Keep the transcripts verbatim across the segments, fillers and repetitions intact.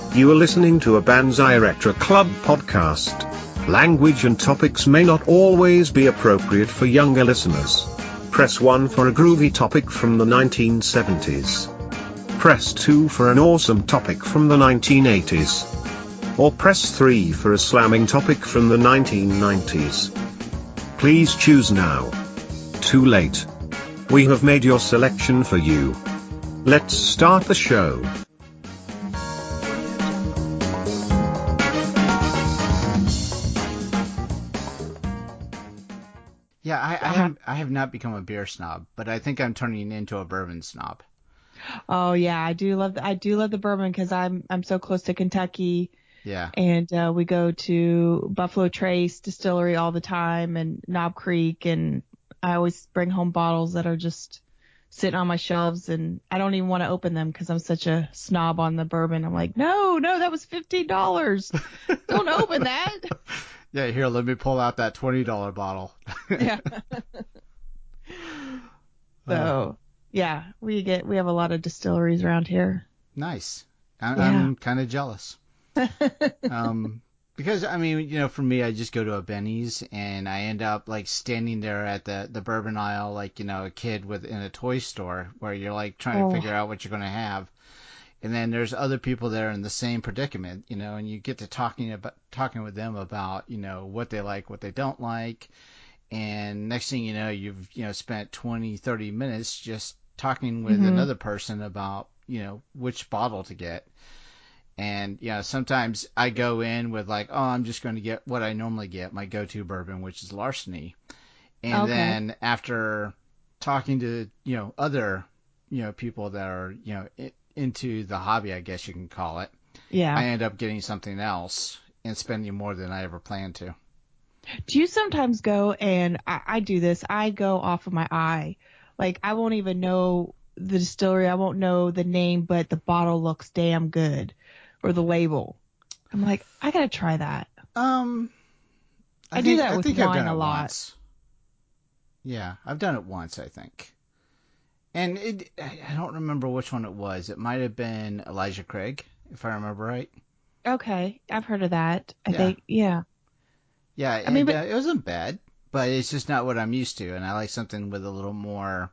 You are listening to a Banzai Retro Club podcast. Language and topics may not always be appropriate for younger listeners. Press one for a groovy topic from the nineteen seventies. Press two for an awesome topic from the nineteen eighties. Or press three for a slamming topic from the nineteen nineties. Please choose now. Too late. We have made your selection for you. Let's start the show. Yeah, I, I have I have not become a beer snob, but I think I'm turning into a bourbon snob. Oh yeah, I do love the, I do love the bourbon because I'm I'm so close to Kentucky. Yeah. And uh, we go to Buffalo Trace Distillery all the time and Knob Creek, and I always bring home bottles that are just sitting on my shelves, and I don't even want to open them because I'm such a snob on the bourbon. I'm like, no, no, that was fifteen dollars. Don't open that. Yeah, here, let me pull out that twenty dollar bottle. Yeah. So, yeah, we get we have a lot of distilleries around here. Nice. I, Yeah. I'm kind of jealous. um, because, I mean, you know, for me, I just go to a Benny's, and I end up, like, standing there at the, the bourbon aisle, like, you know, a kid with in a toy store, where you're, like, trying Oh. to figure out what you're going to have. And then there's other people there in the same predicament, you know, and you get to talking about talking with them about, you know, what they like, what they don't like. And next thing you know, you've, you know, spent twenty, thirty minutes just talking with Mm-hmm. another person about, you know, which bottle to get. And, you know, sometimes I go in with like, oh, I'm just going to get what I normally get, my go-to bourbon, which is Larceny. And Okay. then after talking to, you know, other, you know, people that are, you know, it, into the hobby, I guess you can call it, Yeah. I end up getting something else and spending more than I ever planned to. Do you sometimes go, and I, I do this, I go off of my eye. Like, I won't even know the distillery, I won't know the name, but the bottle looks damn good, or the label. I'm like, I gotta try that. Um, I, I think, do that I with think I've wine done it a lot. once. Yeah, I've done it once, I think. And it, I don't remember which one it was. It might have been Elijah Craig, if I remember right. Okay, I've heard of that. I Yeah. think, yeah. Yeah, I mean, and but uh, it wasn't bad, but it's just not what I'm used to, and I like something with a little more,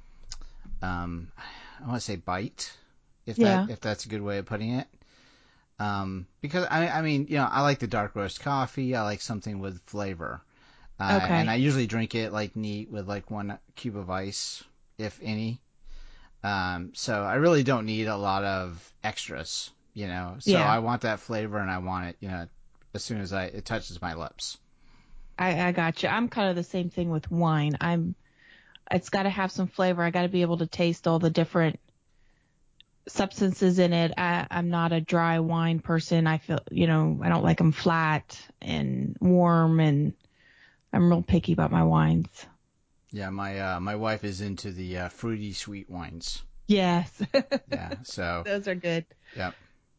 um, I want to say bite, if yeah, that if that's a good way of putting it. Um, because I I mean, you know, I like the dark roast coffee. I like something with flavor, uh, okay, and I usually drink it like neat with like one cube of ice, if any. Um, so I really don't need a lot of extras, you know. So yeah. I want that flavor, and I want it, you know, as soon as I it touches my lips. I, I got you. I'm kind of the same thing with wine. I'm, it's got to have some flavor. I got to be able to taste all the different substances in it. I, I'm not a dry wine person. I feel, you know, I don't like them flat and warm, and I'm real picky about my wines. Yeah, my uh, my wife is into the uh, fruity sweet wines. Yes. Yeah, so Those are good. yep.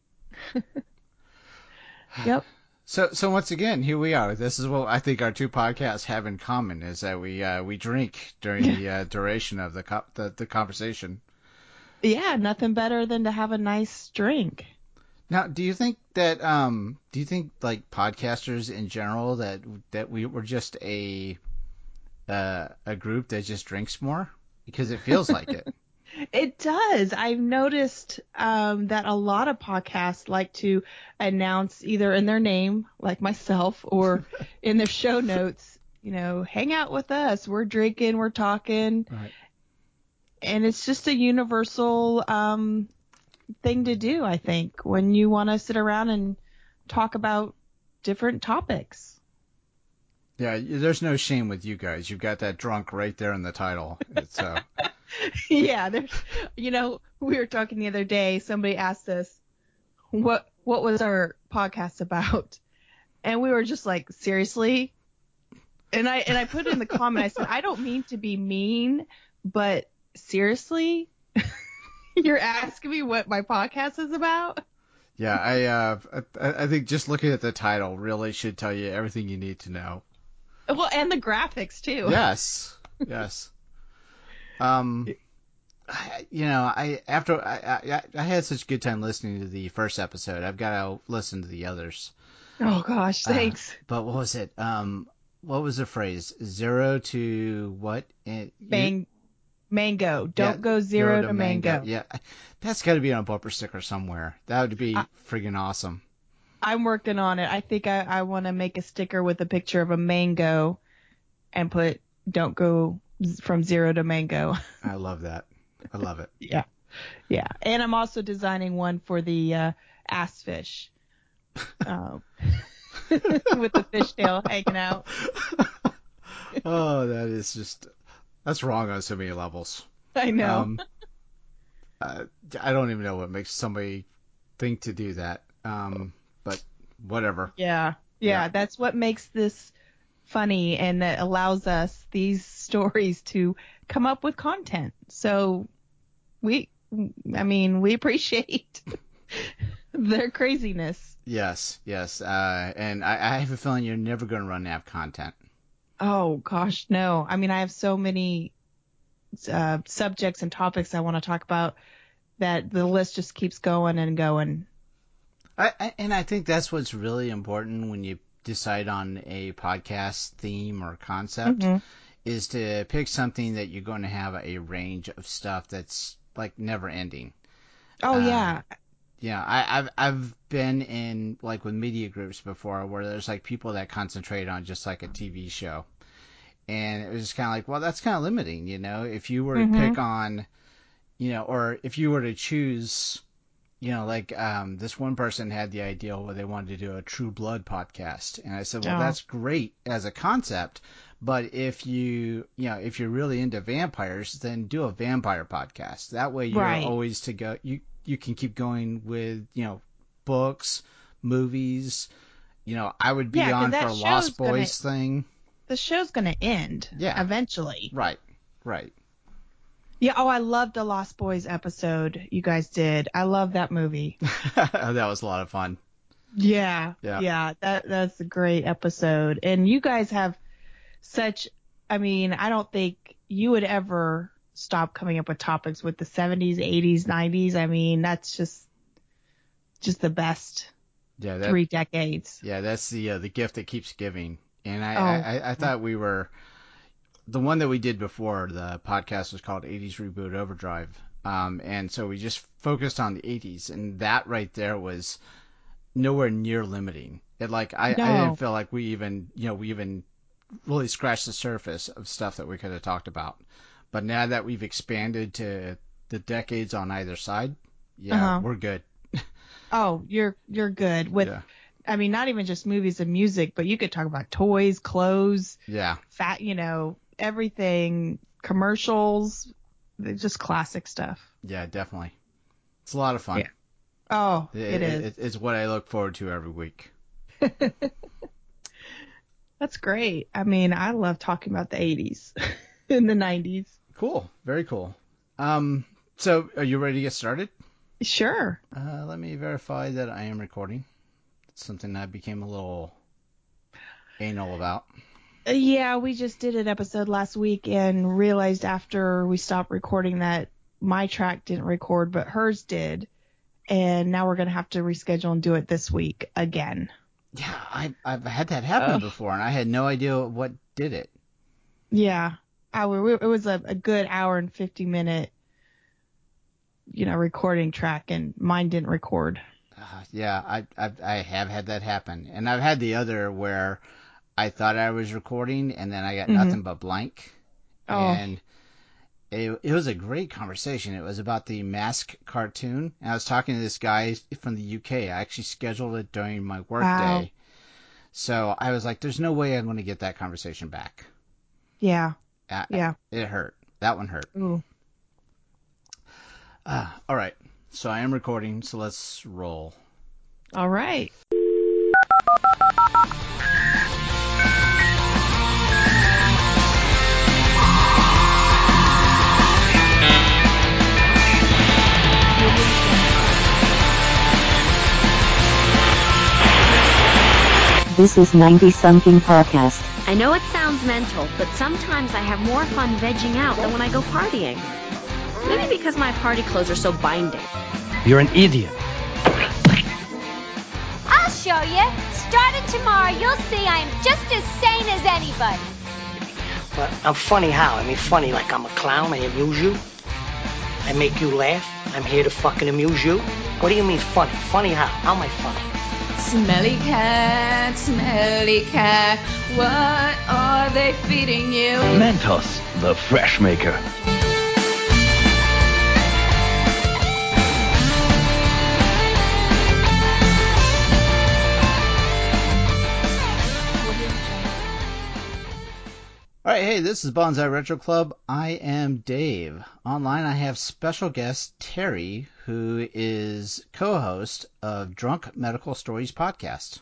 Yep. So so once again, here we are. This is what I think our two podcasts have in common is that we uh, we drink during the uh, duration of the, co- the the conversation. Yeah, nothing better than to have a nice drink. Now, do you think that um do you think like podcasters in general that that we were just a uh, a group that just drinks more? Because it feels like it. It does. I've noticed um, that a lot of podcasts like to announce either in their name, like myself, or in their show notes, you know, hang out with us. We're drinking, we're talking. Right. And it's just a universal um, thing to do, I think, when you want to sit around and talk about different topics. Yeah, there's no shame with you guys. You've got that drunk right there in the title. It's uh Yeah, there's, you know, we were talking the other day. Somebody asked us what what was our podcast about, and we were just like, seriously. And I and I put in the comment. I said, I don't mean to be mean, but seriously, you're asking me what my podcast is about? Yeah, I uh, I, I think just looking at the title really should tell you everything you need to know. Well, and the graphics too. Yes, yes. Um, I, you know, I after I, I I had such a good time listening to the first episode. I've got to listen to the others. Oh gosh, Uh, thanks. but what was it? Um, what was the phrase? Zero to what? Eh, you- Mang- mango. Don't yeah, go zero, to mango. Yeah, that's got to be on a bumper sticker somewhere. That would be I- friggin' awesome. I'm working on it. I think I, I want to make a sticker with a picture of a mango and put "Don't go z- from zero to mango." I love that. I love it. Yeah, yeah. And I'm also designing one for the uh, ass fish, uh, with the fishtail hanging out. Oh, that is just that's wrong on so many levels. I know. Um, uh, I don't even know what makes somebody think to do that. Um, but whatever. Yeah, yeah. Yeah. That's what makes this funny, and that allows us these stories to come up with content. So we, I mean, we appreciate their craziness. Yes, yes. Uh, and I, I have a feeling you're never going to run out of content. Oh gosh, no. I mean, I have so many uh, subjects and topics I want to talk about that the list just keeps going and going. I, I, and I think that's what's really important when you decide on a podcast theme or concept Mhm. is to pick something that you're going to have a range of stuff that's like never ending. Oh Uh, yeah. Yeah, I, I've I've been in like with media groups before where there's like people that concentrate on just like a T V show, and it was just kind of like, well, that's kind of limiting, you know. If you were to Mhm. pick on, you know, or if you were to choose, you know, like um, this one person had the idea where they wanted to do a True Blood podcast, and I said, well, Oh. that's great as a concept, but if you, you know, if you're really into vampires, then do a vampire podcast. That way, you're Right. always to go. You you can keep going with, you know, books, movies. You know, I would be Yeah, 'cause on that for a show's Lost gonna- Boys thing. The show's gonna end. Yeah. Eventually. Right, right. Yeah. Oh, I loved the Lost Boys episode you guys did. I love that movie. That was a lot of fun. Yeah. Yeah. Yeah. That that's a great episode. And you guys have such. I mean, I don't think you would ever stop coming up with topics with the seventies, eighties, nineties. I mean, that's just just the best Yeah, that, three decades. yeah, that's the uh, the gift that keeps giving. And I, Oh. I, I, I thought we were the one that we did before the podcast was called eighties Reboot Overdrive. Um, and so we just focused on the eighties, and that right there was nowhere near limiting. It like I, I No. didn't feel like we even you know we even really scratched the surface of stuff that we could have talked about. But now that we've expanded to the decades on either side, yeah, Uh-huh. we're good. Oh, you're you're good with. Yeah. I mean, not even just movies and music, but you could talk about toys, clothes, Yeah. fat, you know, everything, commercials, they're just classic stuff. Yeah, definitely. It's a lot of fun. Yeah. Oh, It, it is. it- it's what I look forward to every week. That's great. I mean, I love talking about the eighties and the nineties. Cool. Very cool. Um, so are you ready to get started? Sure. Uh, let me verify that I am recording. It's something I became a little anal about. Uh, Yeah, we just did an episode last week and realized after we stopped recording that my track didn't record, but hers did. And now we're going to have to reschedule and do it this week again. Yeah, I, I've had that happen Ugh. before, and I had no idea what did it. Yeah. I, it was a, a good hour and fifty minute, you know, recording track, and mine didn't record. Uh, yeah, I, I I have had that happen, and I've had the other where I thought I was recording, and then I got Mhm. nothing but blank. Oh. And it, it was a great conversation. It was about the Mask cartoon, and I was talking to this guy from the U K. I actually scheduled it during my work Wow. day, so I was like, "There's no way I'm going to get that conversation back." Yeah. Uh, Yeah. It hurt. That one hurt. Ooh. Uh, all right, so I am recording, so let's roll. All right. This is ninety something podcast. I know it sounds mental, but sometimes I have more fun vegging out than when I go partying. Maybe because my party clothes are so binding. You're an idiot. I'll show you. Starting tomorrow, you'll see I am just as sane as anybody. But I'm funny how? I mean, funny like I'm a clown, I amuse you? I make you laugh? I'm here to fucking amuse you? What do you mean funny? Funny how? How am I funny? Smelly cat, smelly cat, what are they feeding you? Mentos, the fresh maker. All right, hey, this is Bonsai Retro Club. I am Dave. Online, I have special guest Terry, who is co-host of Drunk Medical Stories podcast.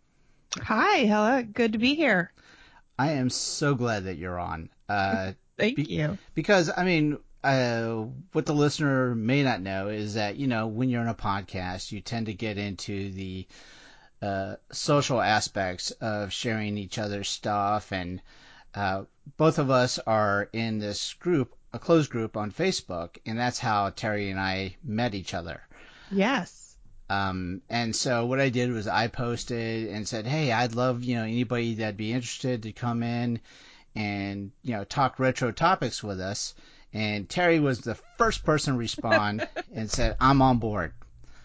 Hi, hello, good to be here. I am so glad that you're on. Uh, Thank be- you. Because, I mean, uh, what the listener may not know is that, you know, when you're in a podcast, you tend to get into the uh, social aspects of sharing each other's stuff, and uh, both of us are in this group, a closed group on Facebook, and that's how Terry and I met each other. Yes. Um, and so what I did was I posted and said, hey, I'd love, you know, anybody that'd be interested to come in and, you know, talk retro topics with us. And Terry was the first person to respond and said, I'm on board.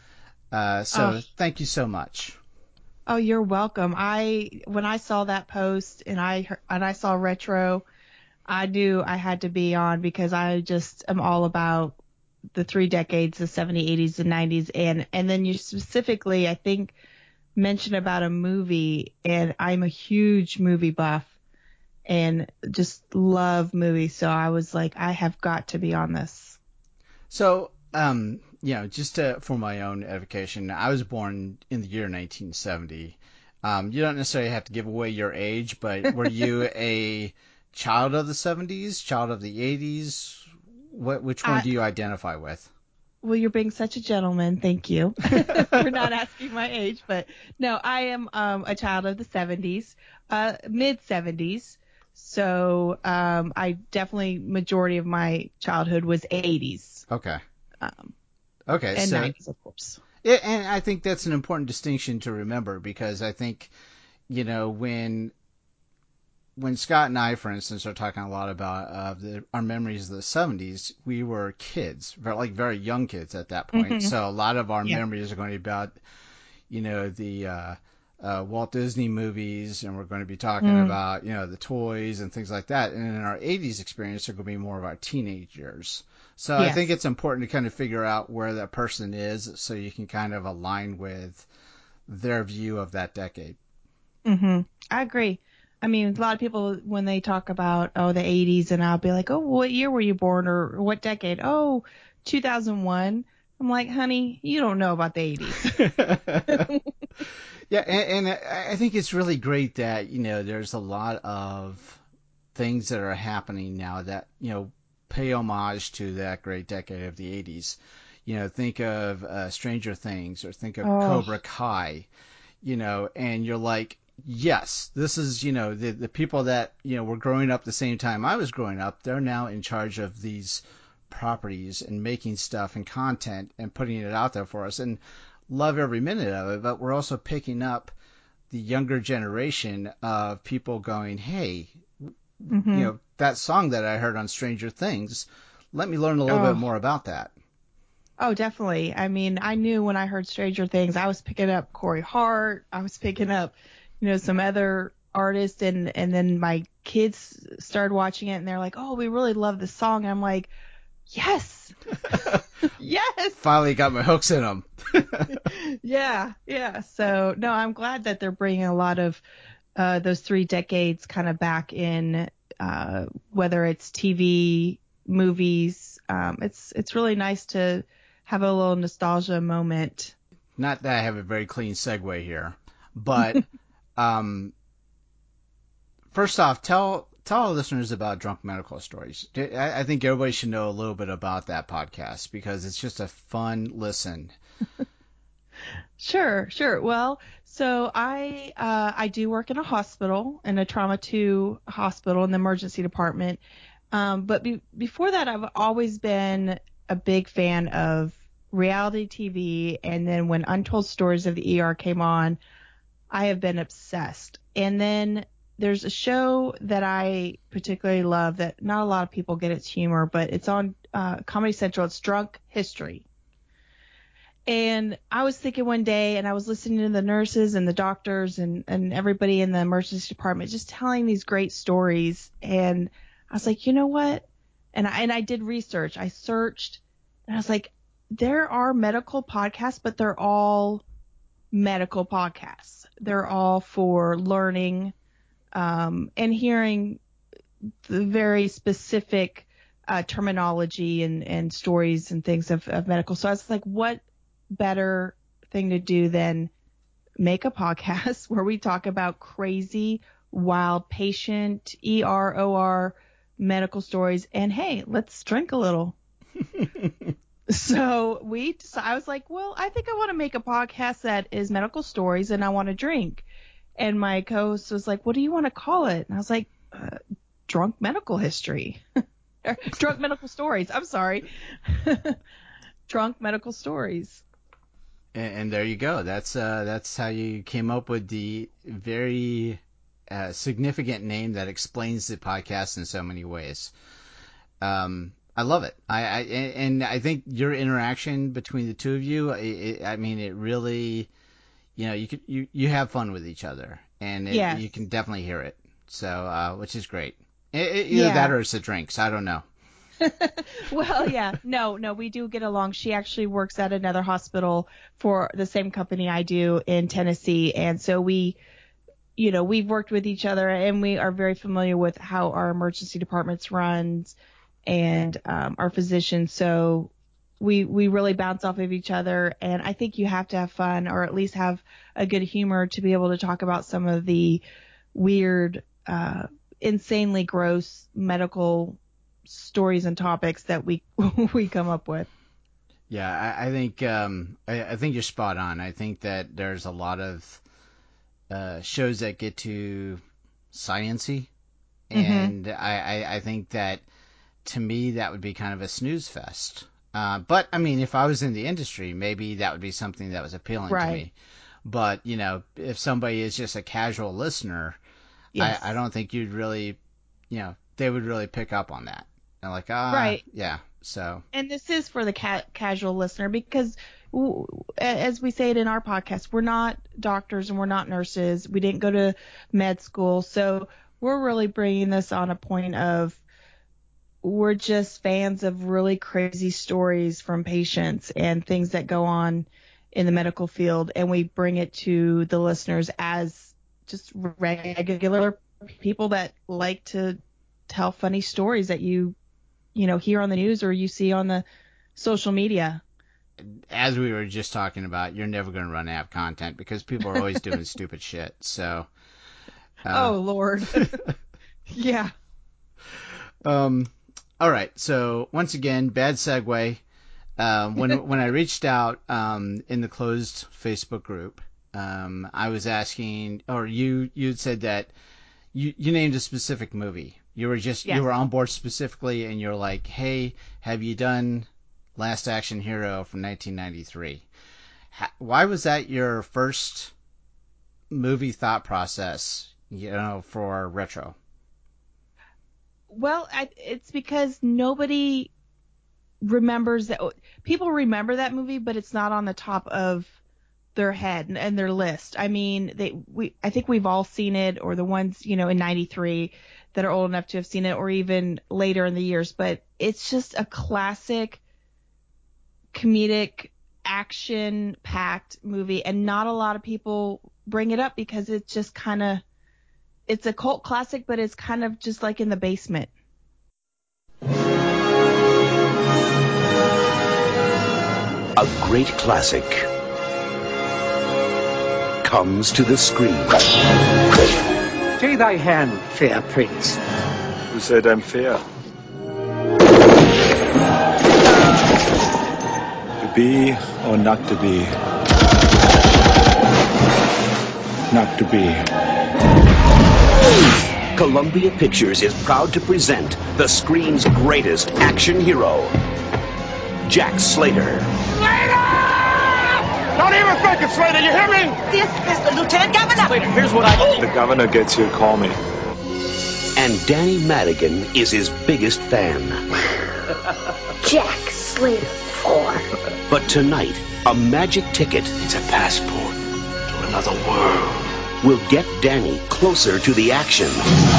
Uh, so Oh. thank you so much. Oh, you're welcome. I when I saw that post and I heard, and I saw retro, I knew I had to be on because I just am all about the three decades, the seventies, eighties, and nineties, and and then you specifically, I think, mentioned about a movie, and I'm a huge movie buff and just love movies, so I was like, I have got to be on this. So, um, you know, just to, for my own edification, I was born in the year nineteen seventy. Um, you don't necessarily have to give away your age, but were you a child of the seventies, child of the eighties? What, which one I, do you identify with? Well, you're being such a gentleman. Thank you for not asking my age. But no, I am um, a child of the seventies, uh, mid seventies. So um, I definitely, majority of my childhood was eighties. Okay. Um, okay. And so, nineties, of course. Yeah, and I think that's an important distinction to remember because I think, you know, when when Scott and I, for instance, are talking a lot about uh, the, our memories of the seventies, we were kids, very, like very young kids at that point. Mm-hmm. So a lot of our Yeah. memories are going to be about, you know, the uh, uh, Walt Disney movies, and we're going to be talking Mm. about, you know, the toys and things like that. And in our eighties experience, they're going to be more of our teenage years. So I Yes. think it's important to kind of figure out where that person is so you can kind of align with their view of that decade. Mm-hmm. I agree. I mean, a lot of people, when they talk about, oh, the eighties, and I'll be like, oh, what year were you born or what decade? Oh, two thousand one. I'm like, honey, you don't know about the eighties. Yeah, and, and I think it's really great that, you know, there's a lot of things that are happening now that, you know, pay homage to that great decade of the eighties. You know, think of uh, Stranger Things or think of Oh. Cobra Kai, you know, and you're like, yes, this is, you know, the, the people that, you know, were growing up the same time I was growing up, they're now in charge of these properties and making stuff and content and putting it out there for us. And love every minute of it, but we're also picking up the younger generation of people going, hey, Mm-hmm. you know, that song that I heard on Stranger Things, let me learn a little Oh. bit more about that. Oh, definitely. I mean, I knew when I heard Stranger Things, I was picking up Corey Hart. I was picking up, you know, some other artists, and, and then my kids started watching it, and they're like, oh, we really love this song. And I'm like, yes, yes. Finally got my hooks in them. Yeah, yeah. So, no, I'm glad that they're bringing a lot of uh, those three decades kind of back in, uh, whether it's T V, movies. Um, it's it's really nice to have a little nostalgia moment. Not that I have a very clean segue here, but um, first off, tell tell our listeners about Drunk Medical Stories. I, I think everybody should know a little bit about that podcast because it's just a fun listen. Sure, sure. Well, so I uh, I do work in a hospital, in a trauma two hospital in the emergency department, Um, but be- before that, I've always been a big fan of reality T V. And then when Untold Stories of the E R came on, I have been obsessed. And then there's a show that I particularly love that not a lot of people get its humor, but it's on uh, Comedy Central. It's Drunk History. And I was thinking one day, and I was listening to the nurses and the doctors and, and everybody in the emergency department just telling these great stories. And I was like, you know what? And I, and I did research. I searched, and I was like, there are medical podcasts, but they're all medical podcasts. They're all for learning um, and hearing the very specific uh, terminology and, and stories and things of, of medical. So I was like, what better thing to do than make a podcast where we talk about crazy, wild patient, E R, O R medical stories. And hey, let's drink a little. So we, so I was like, well, I think I want to make a podcast that is medical stories and I want to drink. And my co-host was like, what do you want to call it? And I was like, uh, drunk medical history. Drunk medical stories. I'm sorry. Drunk medical stories. And, and there you go. That's uh, that's how you came up with the very uh, significant name that explains the podcast in so many ways. Um, I love it. I, I and I think your interaction between the two of you, it, I mean, it really, you know, you could you, you have fun with each other, and it, Yes. you can definitely hear it. So, uh, which is great. It, it, either Yeah. that or it's the drinks. I don't know. Well, yeah, no, no, we do get along. She actually works at another hospital for the same company I do in Tennessee. And so we, you know, we've worked with each other and we are very familiar with how our emergency departments runs and um, our physicians. So we, we really bounce off of each other. And I think you have to have fun or at least have a good humor to be able to talk about some of the weird, uh, insanely gross medical stories and topics that we we come up with. Yeah, I, I think um, I, I think you're spot on. I think that there's a lot of uh, shows that get too science-y, and mm-hmm. I, I, I think that to me that would be kind of a snooze fest. Uh, but I mean, if I was in the industry, maybe that would be something that was appealing right. to me. But you know, if somebody is just a casual listener, yes. I, I don't think you'd really, you know, they would really pick up on that. And like, ah, right. yeah. So, and this is for the ca- casual listener because, w- as we say it in our podcast, we're not doctors and we're not nurses. We didn't go to med school, so we're really bringing this on a point of we're just fans of really crazy stories from patients and things that go on in the medical field, and we bring it to the listeners as just regular people that like to tell funny stories that you. you know, hear on the news or you see on the social media. As we were just talking about, you're never going to run out of content because people are always doing stupid shit. So. Uh, oh, Lord. Yeah. Um. All right. So once again, bad segue. Um, when when I reached out um, in the closed Facebook group, um, I was asking, or you you said that you you named a specific movie. You were just yes. you were on board specifically, and you're like, hey, have you done Last Action Hero from nineteen ninety-three? How, why was that your first movie thought process? You know, for retro. Well, I, it's because nobody remembers that. People remember that movie, but it's not on the top of their head and, and their list. I mean, they we I think we've all seen it, or the ones you know in ninety-three that are old enough to have seen it, or even later in the years. But it's just a classic, comedic, action-packed movie, and not a lot of people bring it up because it's just kind of it's a cult classic, but it's kind of just like in the basement. A great classic comes to the screen. Take thy hand, fair prince. Who said I'm fair? To be or not to be? Not to be. Columbia Pictures is proud to present the screen's greatest action hero, Jack Slater. Slater! Don't even think it, Slater, you hear me? This is the Lieutenant Governor. Slater, here's what I... The governor gets here, call me. And Danny Madigan is his biggest fan. Jack Slater four. But tonight, a magic ticket... It's a passport to another world. ...will get Danny closer to the action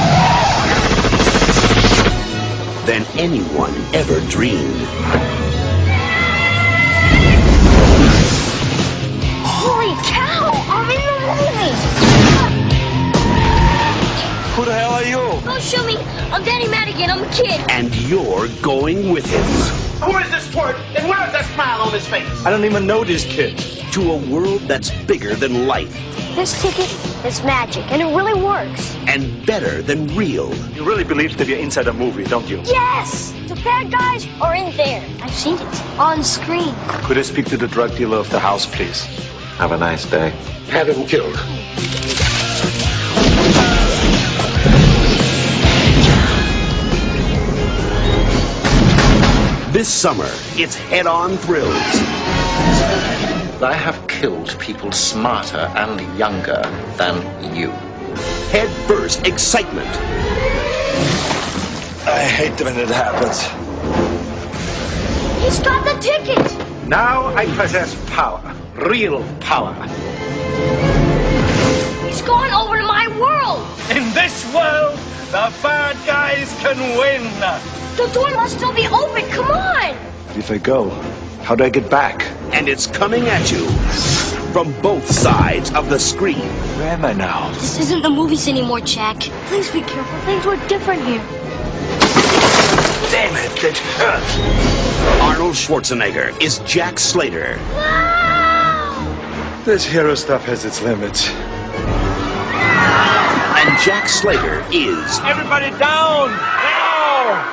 than anyone ever dreamed. Holy cow! I'm in the movie! Who the hell are you? Don't shoot me! I'm Danny Madigan, I'm a kid. And you're going with him. Who is this twerp? And where is that smile on his face? I don't even know these kids. To a world that's bigger than life. This ticket is magic, and it really works. And better than real. You really believe that you're inside a movie, don't you? Yes! The bad guys are in there. I've seen it on screen. Could I speak to the drug dealer of the house, please? Have a nice day. Have him killed. This summer, it's head-on thrills. I have killed people smarter and younger than you. Head-first excitement. I hate when it happens. He's got the ticket! Now I possess power. Real power. He's going over to my world! In this world, the bad guys can win. The door must still be open, come on! If I go, how do I get back? And it's coming at you from both sides of the screen. Where am I now? This isn't the movies anymore, Jack. Please be careful. Things were different here. Damn it, that hurts. Arnold Schwarzenegger is Jack Slater. Wow! This hero stuff has its limits. And Jack Slater is... Everybody down! Now!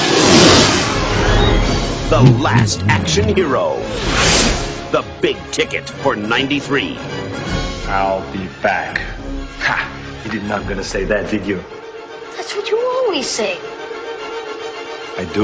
The last action hero. The big ticket for ninety-three. I'll be back. Ha! You did not gonna say that, did you? That's what you always say. I do?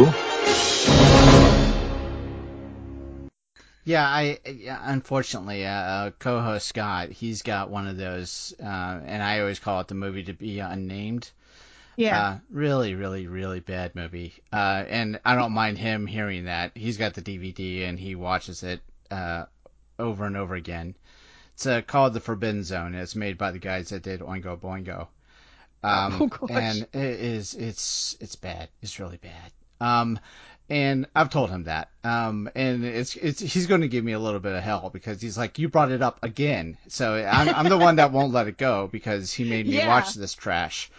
Yeah, I yeah, unfortunately, uh, uh, co-host Scott, he's got one of those, uh, and I always call it the movie to be unnamed. Yeah. Uh, really, really, really bad movie. Uh, and I don't mind him hearing that. He's got the D V D and he watches it uh, over and over again. It's uh, called The Forbidden Zone. It's made by the guys that did Oingo Boingo. Um, oh gosh. And it is it's it's bad. It's really bad. Um, and I've told him that. Um, and it's it's he's going to give me a little bit of hell because he's like, you brought it up again. So I'm I'm the one that won't let it go because he made me Yeah. watch this trash.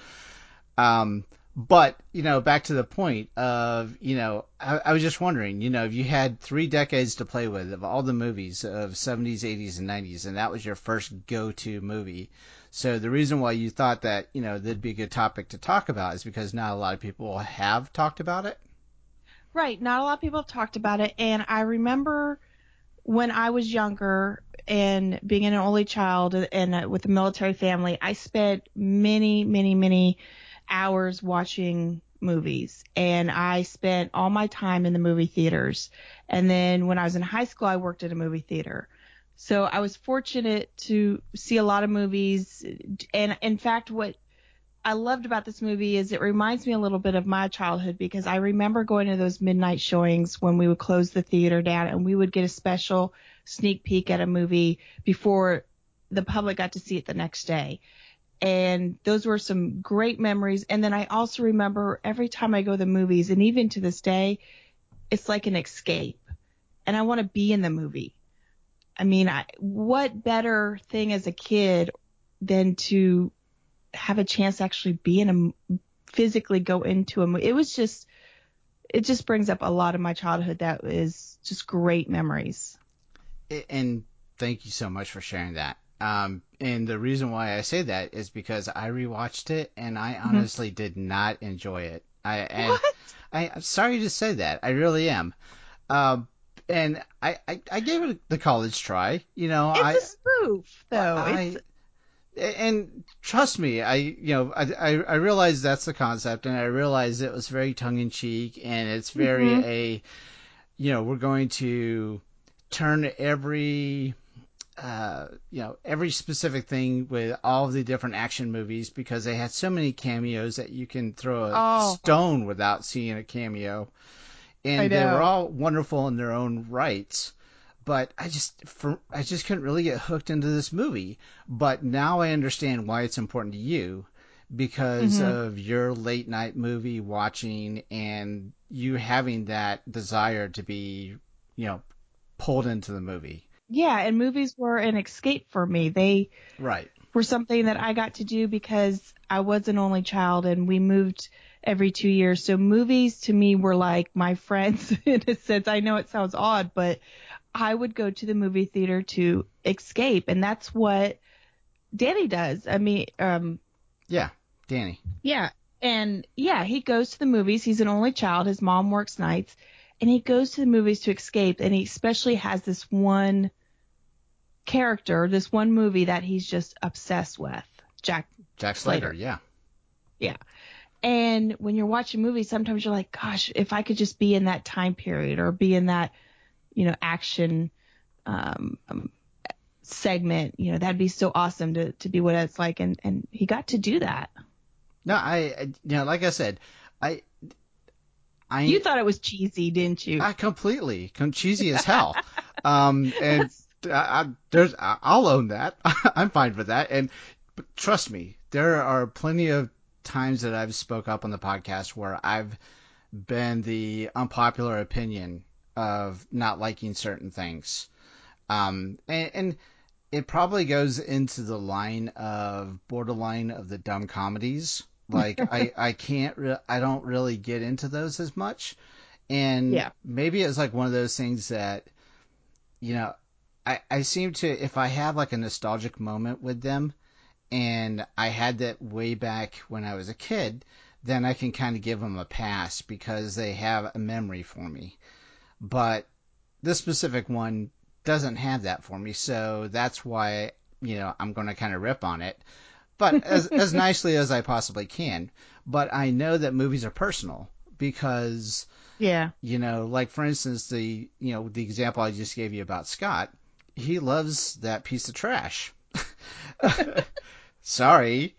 Um, but, you know, back to the point of, you know, I, I was just wondering, you know, if you had three decades to play with of all the movies of seventies, eighties, and nineties, and that was your first go-to movie. So the reason why you thought that, you know, that'd be a good topic to talk about is because not a lot of people have talked about it. Right. Not a lot of people have talked about it. And I remember when I was younger and being an only child and uh, with a military family, I spent many, many, many hours watching movies, and I spent all my time in the movie theaters. And then when I was in high school, I worked at a movie theater. So I was fortunate to see a lot of movies. And in fact, what I loved about this movie is it reminds me a little bit of my childhood because I remember going to those midnight showings when we would close the theater down and we would get a special sneak peek at a movie before the public got to see it the next day. And those were some great memories. And then I also remember every time I go to the movies, and even to this day, it's like an escape. And I want to be in the movie. I mean, I, what better thing as a kid than to have a chance to actually be in a, physically go into a movie? It was just, it just brings up a lot of my childhood that is just great memories. And thank you so much for sharing that. Um, and the reason why I say that is because I rewatched it and I honestly mm-hmm. did not enjoy it. I, and what? I, I'm sorry to say that. I really am. Um, and I, I, I gave it the college try. You know, it's I, a spoof, though. I, it's And trust me, I you know I, I I realize that's the concept, and I realize it was very tongue in cheek, and it's very Mhm. a you know we're going to turn every uh, you know every specific thing with all of the different action movies because they had so many cameos that you can throw a Oh. stone without seeing a cameo, and I they were know. all wonderful in their own rights. But I just, for, I just couldn't really get hooked into this movie. But now I understand why it's important to you, because Mhm. of your late night movie watching and you having that desire to be, you know, pulled into the movie. Yeah, and movies were an escape for me. They Right. were something that I got to do because I was an only child and we moved every two years. So movies to me were like my friends in a sense. I know it sounds odd, but I would go to the movie theater to escape. And that's what Danny does. I mean, um, Yeah, Danny. yeah. And yeah, he goes to the movies. He's an only child. His mom works nights and he goes to the movies to escape. And he especially has this one character, this one movie that he's just obsessed with. Jack Jack Slater, Slater. yeah. Yeah. And when you're watching movies, sometimes you're like, gosh, if I could just be in that time period or be in that, you know, action um, um, segment, you know, that'd be so awesome to, to be what it's like. And, and he got to do that. No, I, I you know, like I said, I, I. You thought it was cheesy, didn't you? I completely, com- cheesy as hell. um, and I, I, there's, I- I'll own that. I'm fine with that. And but trust me, there are plenty of times that I've spoke up on the podcast where I've been the unpopular opinion of not liking certain things. Um, and, and it probably goes into the line of borderline of the dumb comedies. Like I, I can't, re- I don't really get into those as much. And Yeah. maybe it's like one of those things that, you know, I, I seem to, if I have like a nostalgic moment with them and I had that way back when I was a kid, then I can kind of give them a pass because they have a memory for me. But this specific one doesn't have that for me. So that's why, you know, I'm going to kind of rip on it, but as, as nicely as I possibly can. But I know that movies are personal because, Yeah. you know, like for instance, the, you know, the example I just gave you about Scott, he loves that piece of trash. Sorry.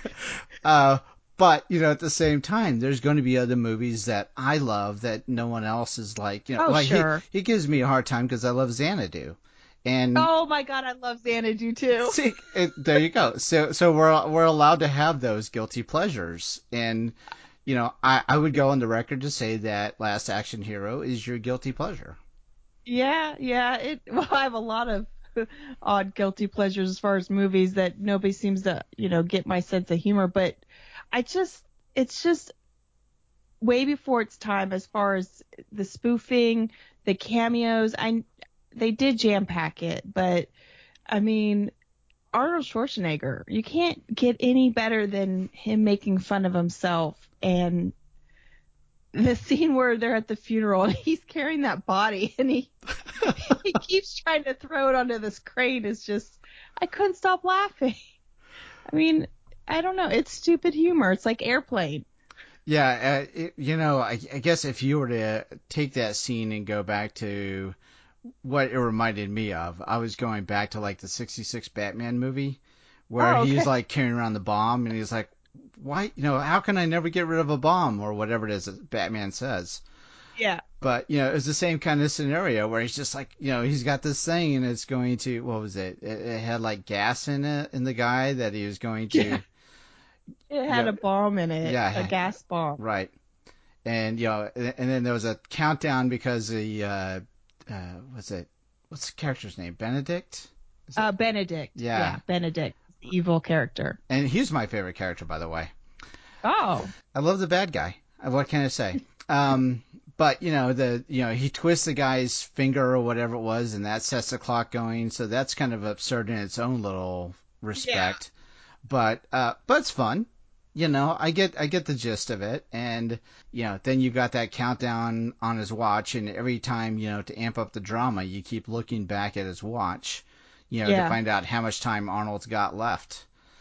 uh, but, you know, at the same time, there's going to be other movies that I love that no one else is like, you know, Oh, like sure. he, he gives me a hard time because I love Xanadu. And Oh my God, I love Xanadu too. see, it, there you go. So, so we're, we're allowed to have those guilty pleasures. And, you know, I, I would go on the record to say that Last Action Hero is your guilty pleasure. Yeah, yeah. It. Well, I have a lot of odd guilty pleasures as far as movies that nobody seems to, you know, get my sense of humor. But I just, it's just way before its time as far as the spoofing, the cameos. I, they did jam pack it, but I mean, Arnold Schwarzenegger, you can't get any better than him making fun of himself. And the scene where they're at the funeral and he's carrying that body and he he keeps trying to throw it onto this crane is just, I couldn't stop laughing. I mean, I don't know. It's stupid humor. It's like Airplane. Yeah, uh, it, you know, I, I guess if you were to take that scene and go back to what it reminded me of, I was going back to like the sixty-six Batman movie where Oh, okay. he's like carrying around the bomb and he's like, why, you know, how can I never get rid of a bomb or whatever it is that Batman says. Yeah. But, you know, it was the same kind of scenario where he's just like, you know, he's got this thing and it's going to, what was it? It, it had like gas in it, in the guy that he was going to. Yeah. It had Yeah. a bomb in it. Yeah. A gas bomb. Right. And, you know, and and then there was a countdown because the, uh, uh, what's it? What's the character's name? Benedict? Is it- Uh, Benedict. Yeah. Yeah, Benedict. The evil character. And he's my favorite character, by the way. Oh. I love the bad guy. Uh, What can I say? Um, but you know the you know he twists the guy's finger or whatever it was, and that sets the clock going. So that's kind of absurd in its own little respect. But uh, but it's fun. You know, I get I get the gist of it, and you know, then you've got that countdown on his watch, and every time you know to amp up the drama, you keep looking back at his watch, you know, Yeah. to find out how much time Arnold's got left.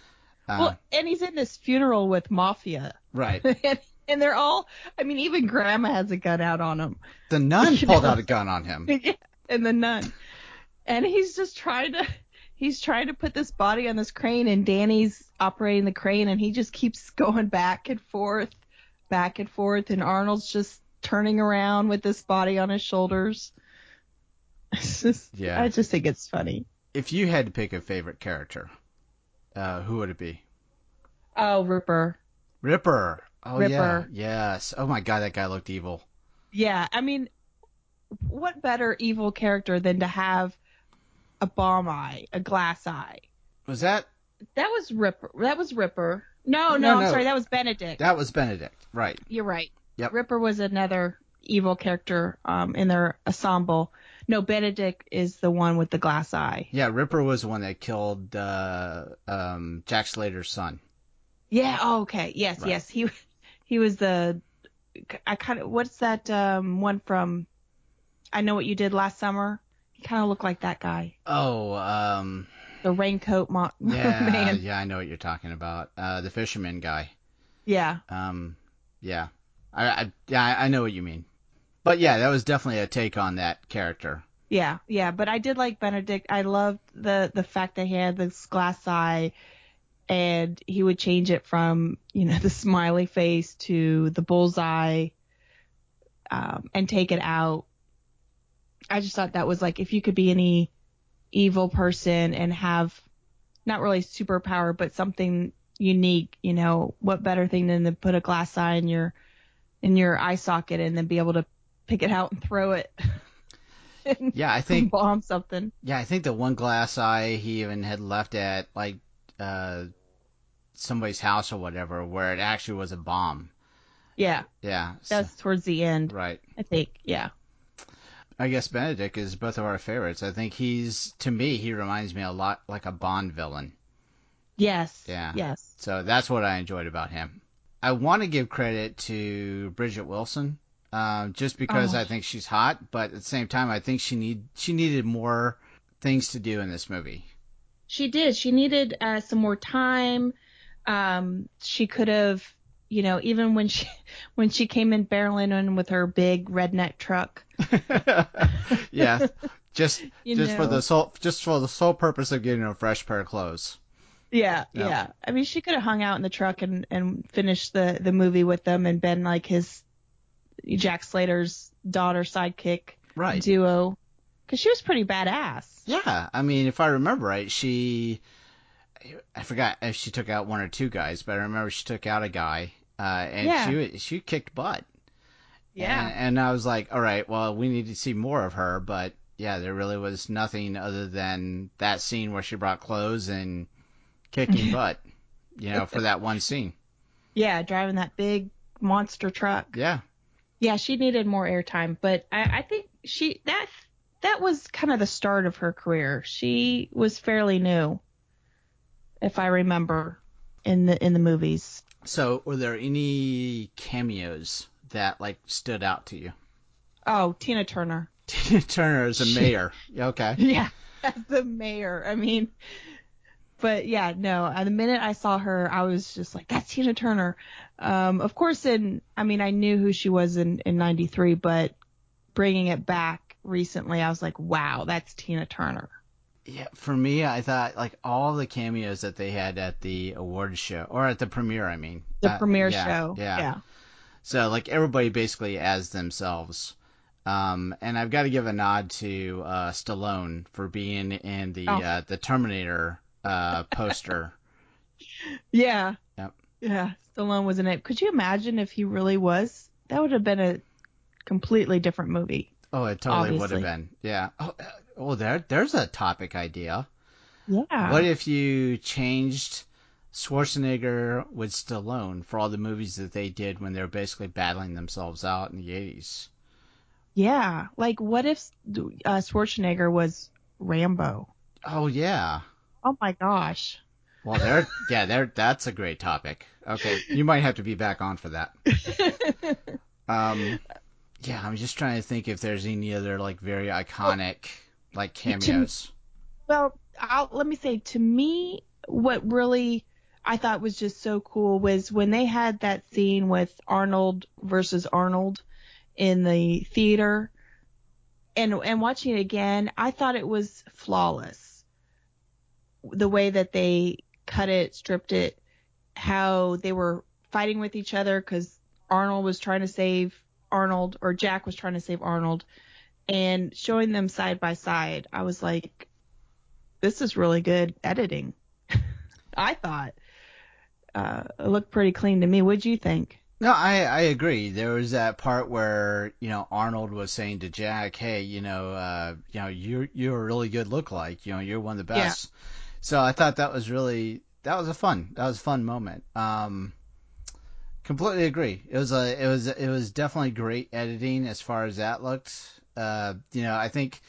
Uh, well, and he's in this funeral with mafia. Right. and, and they're all, I mean, even Grandma has a gun out on him. The nun You pulled know? out a gun on him. Yeah, and the nun. And he's just trying to, he's trying to put this body on this crane, and Danny's operating the crane, and he just keeps going back and forth, back and forth, and Arnold's just turning around with this body on his shoulders. It's just, Yeah. I just think it's funny. If you had to pick a favorite character, uh, who would it be? Oh, Ripper. Ripper. Oh, Ripper. yeah. Yes. Oh, my God, that guy looked evil. Yeah, I mean, what better evil character than to have a bomb eye, a glass eye? Was that? That was Ripper. That was Ripper. No, no, No, I'm no. sorry, that was Benedict. That was Benedict. Right. You're right. Yep. Ripper was another evil character um, in their ensemble. No, Benedict is the one with the glass eye. Yeah, Ripper was the one that killed uh, um, Jack Slater's son. Yeah. Oh, okay. Yes. Right. Yes. He he was the. I kind of. What's that um, one from? I Know What You Did Last Summer. He kind of looked like that guy. Oh. Um, the raincoat mo- yeah, man. Yeah, I know what you're talking about. Uh, the fisherman guy. Yeah. Um. Yeah. I, I yeah I know what you mean. But yeah, that was definitely a take on that character. Yeah, yeah, but I did like Benedict. I loved the the fact that he had this glass eye, and he would change it from, you know, the smiley face to the bullseye, um, and take it out. I just thought that was like, if you could be any evil person and have not really superpower, but something unique, you know, what better thing than to put a glass eye in your in your eye socket and then be able to pick it out and throw it. and yeah, I think bomb something. Yeah, I think the one glass eye he even had left at like uh, somebody's house or whatever, where it actually was a bomb. Yeah. Yeah. That's so, towards the end. Right. I think. Yeah. I guess Benedict is both of our favorites. I think he's, to me, he reminds me a lot like a Bond villain. Yes. Yeah. Yes. So that's what I enjoyed about him. I want to give credit to Bridget Wilson, uh, just because Oh. I think she's hot, but at the same time, I think she need she needed more things to do in this movie. She did. She needed uh, some more time. Um, she could have, you know, even when she when she came in barreling in with her big redneck truck. yeah, just You just know. for the sole just for the sole purpose of getting a fresh pair of clothes. Yeah, Yeah. yeah. I mean, she could have hung out in the truck and, and finished the, the movie with them and been like his Jack Slater's daughter sidekick Right. duo. Because she was pretty badass. Yeah, I mean, if I remember right, she I forgot if she took out one or two guys, but I remember she took out a guy, uh, and Yeah. she she kicked butt. Yeah. And, and I was like, all right, well, we need to see more of her, but yeah, there really was nothing other than that scene where she brought clothes and kicking butt, you know, for that one scene. Yeah, driving that big monster truck. Yeah. Yeah, she needed more airtime, but I, I think she that that was kind of the start of her career. She was fairly new, if I remember, in the in the movies. So, were there any cameos that like stood out to you? Oh, Tina Turner. Tina Turner as a She- mayor. Okay. Yeah, as the mayor. I mean, but yeah, no. uh, The minute I saw her, I was just like, "That's Tina Turner." Um, of course, in I mean, I knew who she was in in ninety-three, but bringing it back recently, I was like, "Wow, that's Tina Turner." Yeah, for me, I thought like all the cameos that they had at the awards show, or at the premiere, I mean. The Uh, premiere yeah, show. Yeah. Yeah. So like everybody basically as themselves. Um, and I've got to give a nod to uh, Stallone for being in the Oh. uh, the Terminator uh, poster. Yeah. Yep. Yeah. Stallone was in it. Could you imagine if he really was? That would have been a completely different movie. Oh, it totally would Obviously. have been. Yeah. Oh, uh, oh, there, there's a topic idea. Yeah. What if you changed Schwarzenegger with Stallone for all the movies that they did when they were basically battling themselves out in the eighties? Yeah. Like, what if uh, Schwarzenegger was Rambo? Oh, yeah. Oh my gosh. Well, there, yeah, there. That's a great topic. Okay, you might have to be back on for that. Um, yeah, I'm just trying to think if there's any other like very iconic like cameos. Well, I'll, let me say, to me, what really, I thought was just so cool was when they had that scene with Arnold versus Arnold in the theater, and and watching it again, I thought it was flawless. The way that they cut it, stripped it, how they were fighting with each other because Arnold was trying to save Arnold, or Jack was trying to save Arnold, and showing them side by side. I was like, this is really good editing. I thought uh, it looked pretty clean to me. What'd you think? No, I, I agree. There was that part where, you know, Arnold was saying to Jack, hey, you know, uh, you know, you're, you're a really good lookalike. You know, you're one of the best. Yeah. So I thought that was really, that was a fun, that was a fun moment. Um, completely agree. It was a, it was, it was definitely great editing as far as that looked. Uh, you know, I think,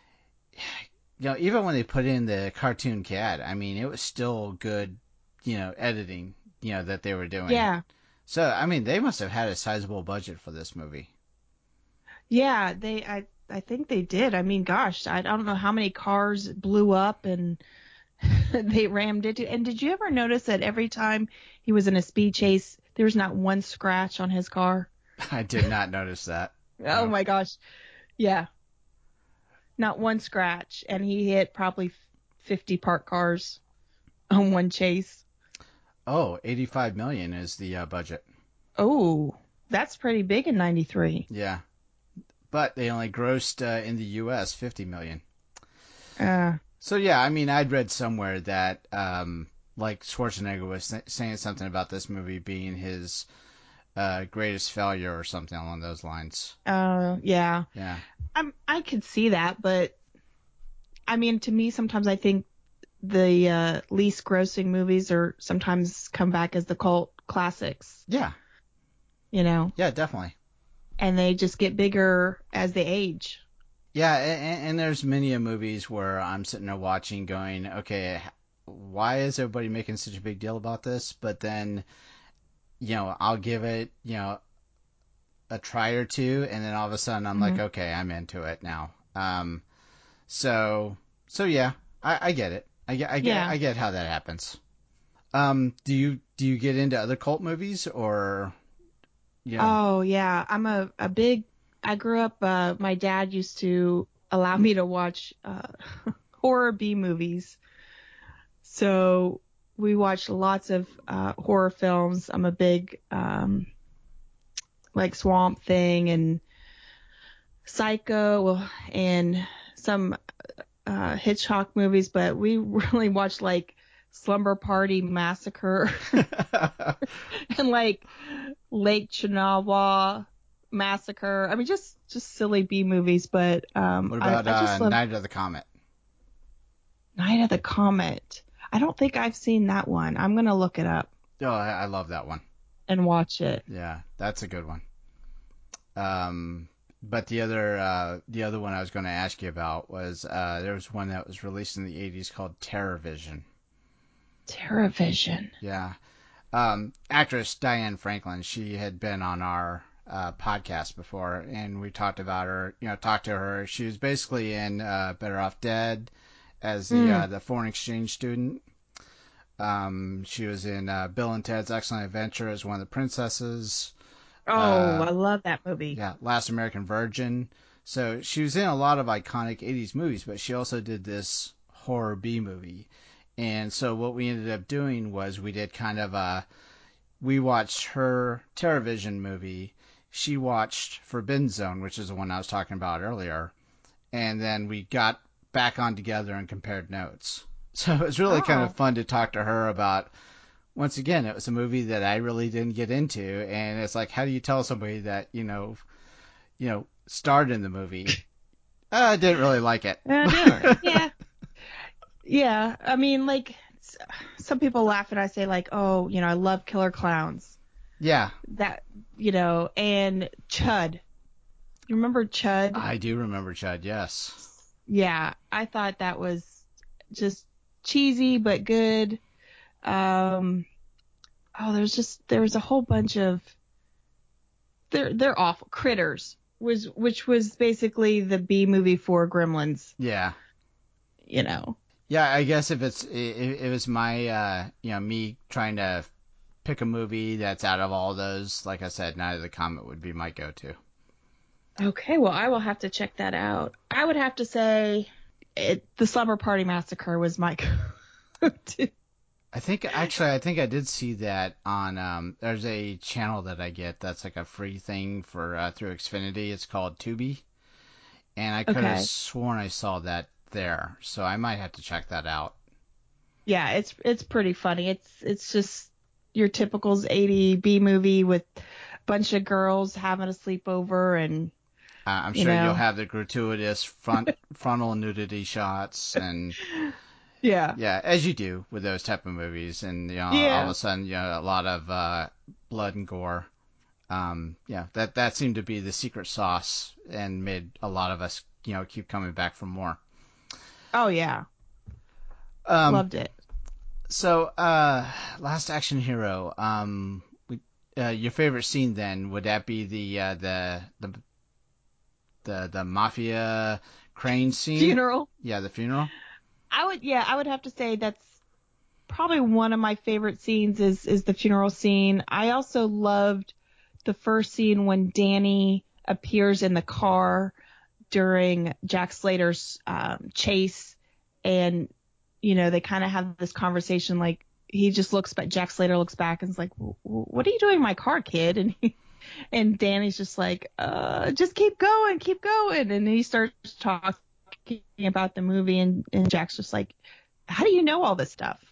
you know, even when they put in the cartoon cat, I mean, it was still good, you know, editing, you know, that they were doing. Yeah. So, I mean, they must have had a sizable budget for this movie. Yeah, they, I, I think they did. I mean, gosh, I don't know how many cars blew up and they rammed into. And did you ever notice that every time he was in a speed chase, there was not one scratch on his car? I did not notice that. Oh no. my gosh. Yeah. Not one scratch. And he hit probably fifty parked cars on one chase. Oh, eighty-five million is the uh, budget. Oh, that's pretty big in ninety-three. Yeah. But they only grossed uh, in the U S fifty million. Uh, so, yeah, I mean, I'd read somewhere that, um, like, Schwarzenegger was th- saying something about this movie being his uh, greatest failure or something along those lines. Oh, uh, yeah. Yeah. I'm, I could see that, but, I mean, to me, sometimes I think the uh, least grossing movies are sometimes come back as the cult classics. Yeah. You know? Yeah, definitely. And they just get bigger as they age. Yeah, and, and there's many movies where I'm sitting there watching going, okay, why is everybody making such a big deal about this? But then, you know, I'll give it, you know, a try or two, and then all of a sudden I'm mm-hmm. like, okay, I'm into it now. Um, so, so yeah, I, I get it. I get, I get, yeah. I get how that happens. Um, do you do you get into other cult movies or? You know? Oh yeah, I'm a a big. I grew up. Uh, my dad used to allow me to watch uh, horror B movies, so we watched lots of uh, horror films. I'm a big um, like Swamp Thing and Psycho and some. Uh, Hitchcock movies, but we really watched like Slumber Party Massacre and like Lake Chinawa Massacre. I mean, just just silly B movies. But um, what about I, I just uh, love... Night of the Comet? Night of the Comet. I don't think I've seen that one. I'm gonna look it up. Oh, I, I love that one. And watch it. Yeah, that's a good one. Um. But the other uh, the other one I was going to ask you about was uh, there was one that was released in the eighties called TerrorVision. TerrorVision. Yeah. Um, actress Diane Franklin, she had been on our uh, podcast before, and we talked about her, you know, talked to her. She was basically in uh, Better Off Dead as the, mm. uh, the foreign exchange student. Um, she was in uh, Bill and Ted's Excellent Adventure as one of the princesses. Oh, uh, I love that movie. Yeah, Last American Virgin. So she was in a lot of iconic eighties movies, but she also did this horror B movie. And so what we ended up doing was we did kind of a, we watched her TerrorVision movie. She watched Forbidden Zone, which is the one I was talking about earlier. And then we got back on together and compared notes. So it was really oh. kind of fun to talk to her about. Once again, it was a movie that I really didn't get into, and it's like, how do you tell somebody that, you know, you know, starred in the movie? uh, I didn't really like it. Uh, yeah. Yeah. I mean, like, some people laugh and I say, like, oh, you know, I love Killer Clowns. Yeah. That, you know, and Chud. You remember Chud? I do remember Chud, yes. Yeah. I thought that was just cheesy but good. Um, oh, there's just, there was a whole bunch of, they're, they're awful. Critters, was, which was basically the B movie for Gremlins. Yeah. You know. Yeah, I guess if it's if it was my uh, you know me trying to pick a movie that's out of all those, like I said, Night of the Comet would be my go-to. Okay, well, I will have to check that out. I would have to say it, the Slumber Party Massacre was my go-to. I think actually, I think I did see that on. Um, there's a channel that I get that's like a free thing for uh, through Xfinity. It's called Tubi, and I could have Okay. sworn I saw that there. So I might have to check that out. Yeah, it's it's pretty funny. It's it's just your typical eighties B movie with a bunch of girls having a sleepover, and Uh, I'm you sure know. you'll have the gratuitous front frontal nudity shots and. Yeah. Yeah, as you do with those type of movies, and you know, Yeah. all of a sudden, you know, a lot of uh, blood and gore. Um, yeah, that that seemed to be the secret sauce, and made a lot of us, you know, keep coming back for more. Oh yeah. Um, Loved it. So, uh, Last Action Hero. Um, we, uh, your favorite scene then, would that be the uh, the the the the mafia crane scene? Funeral. Yeah, the funeral. I would, yeah, I would have to say that's probably one of my favorite scenes is, is the funeral scene. I also loved the first scene when Danny appears in the car during Jack Slater's um, chase, and, you know, they kind of have this conversation, like, he just looks back, Jack Slater looks back and is like, what are you doing in my car, kid? And he, and Danny's just like, uh, just keep going, keep going. And he starts talking about the movie, and, and Jack's just like, how do you know all this stuff?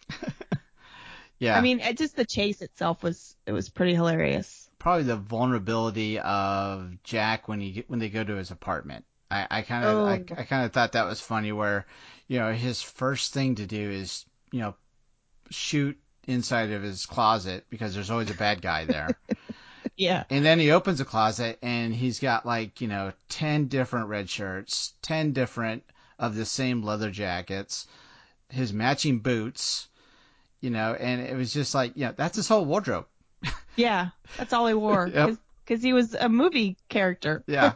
Yeah. I mean, it, just the chase itself was, it was pretty hilarious. Probably the vulnerability of Jack when he when they go to his apartment. I, I kind of Oh. I, I kind of thought that was funny, where, you know, his first thing to do is, you know, shoot inside of his closet because there's always a bad guy there. Yeah. And then he opens a closet and he's got, like, you know, ten different red shirts, ten different of the same leather jackets, his matching boots, you know, and it was just like, you know, that's his whole wardrobe. Yeah, that's all he wore. Yep. Because he was a movie character. Yeah.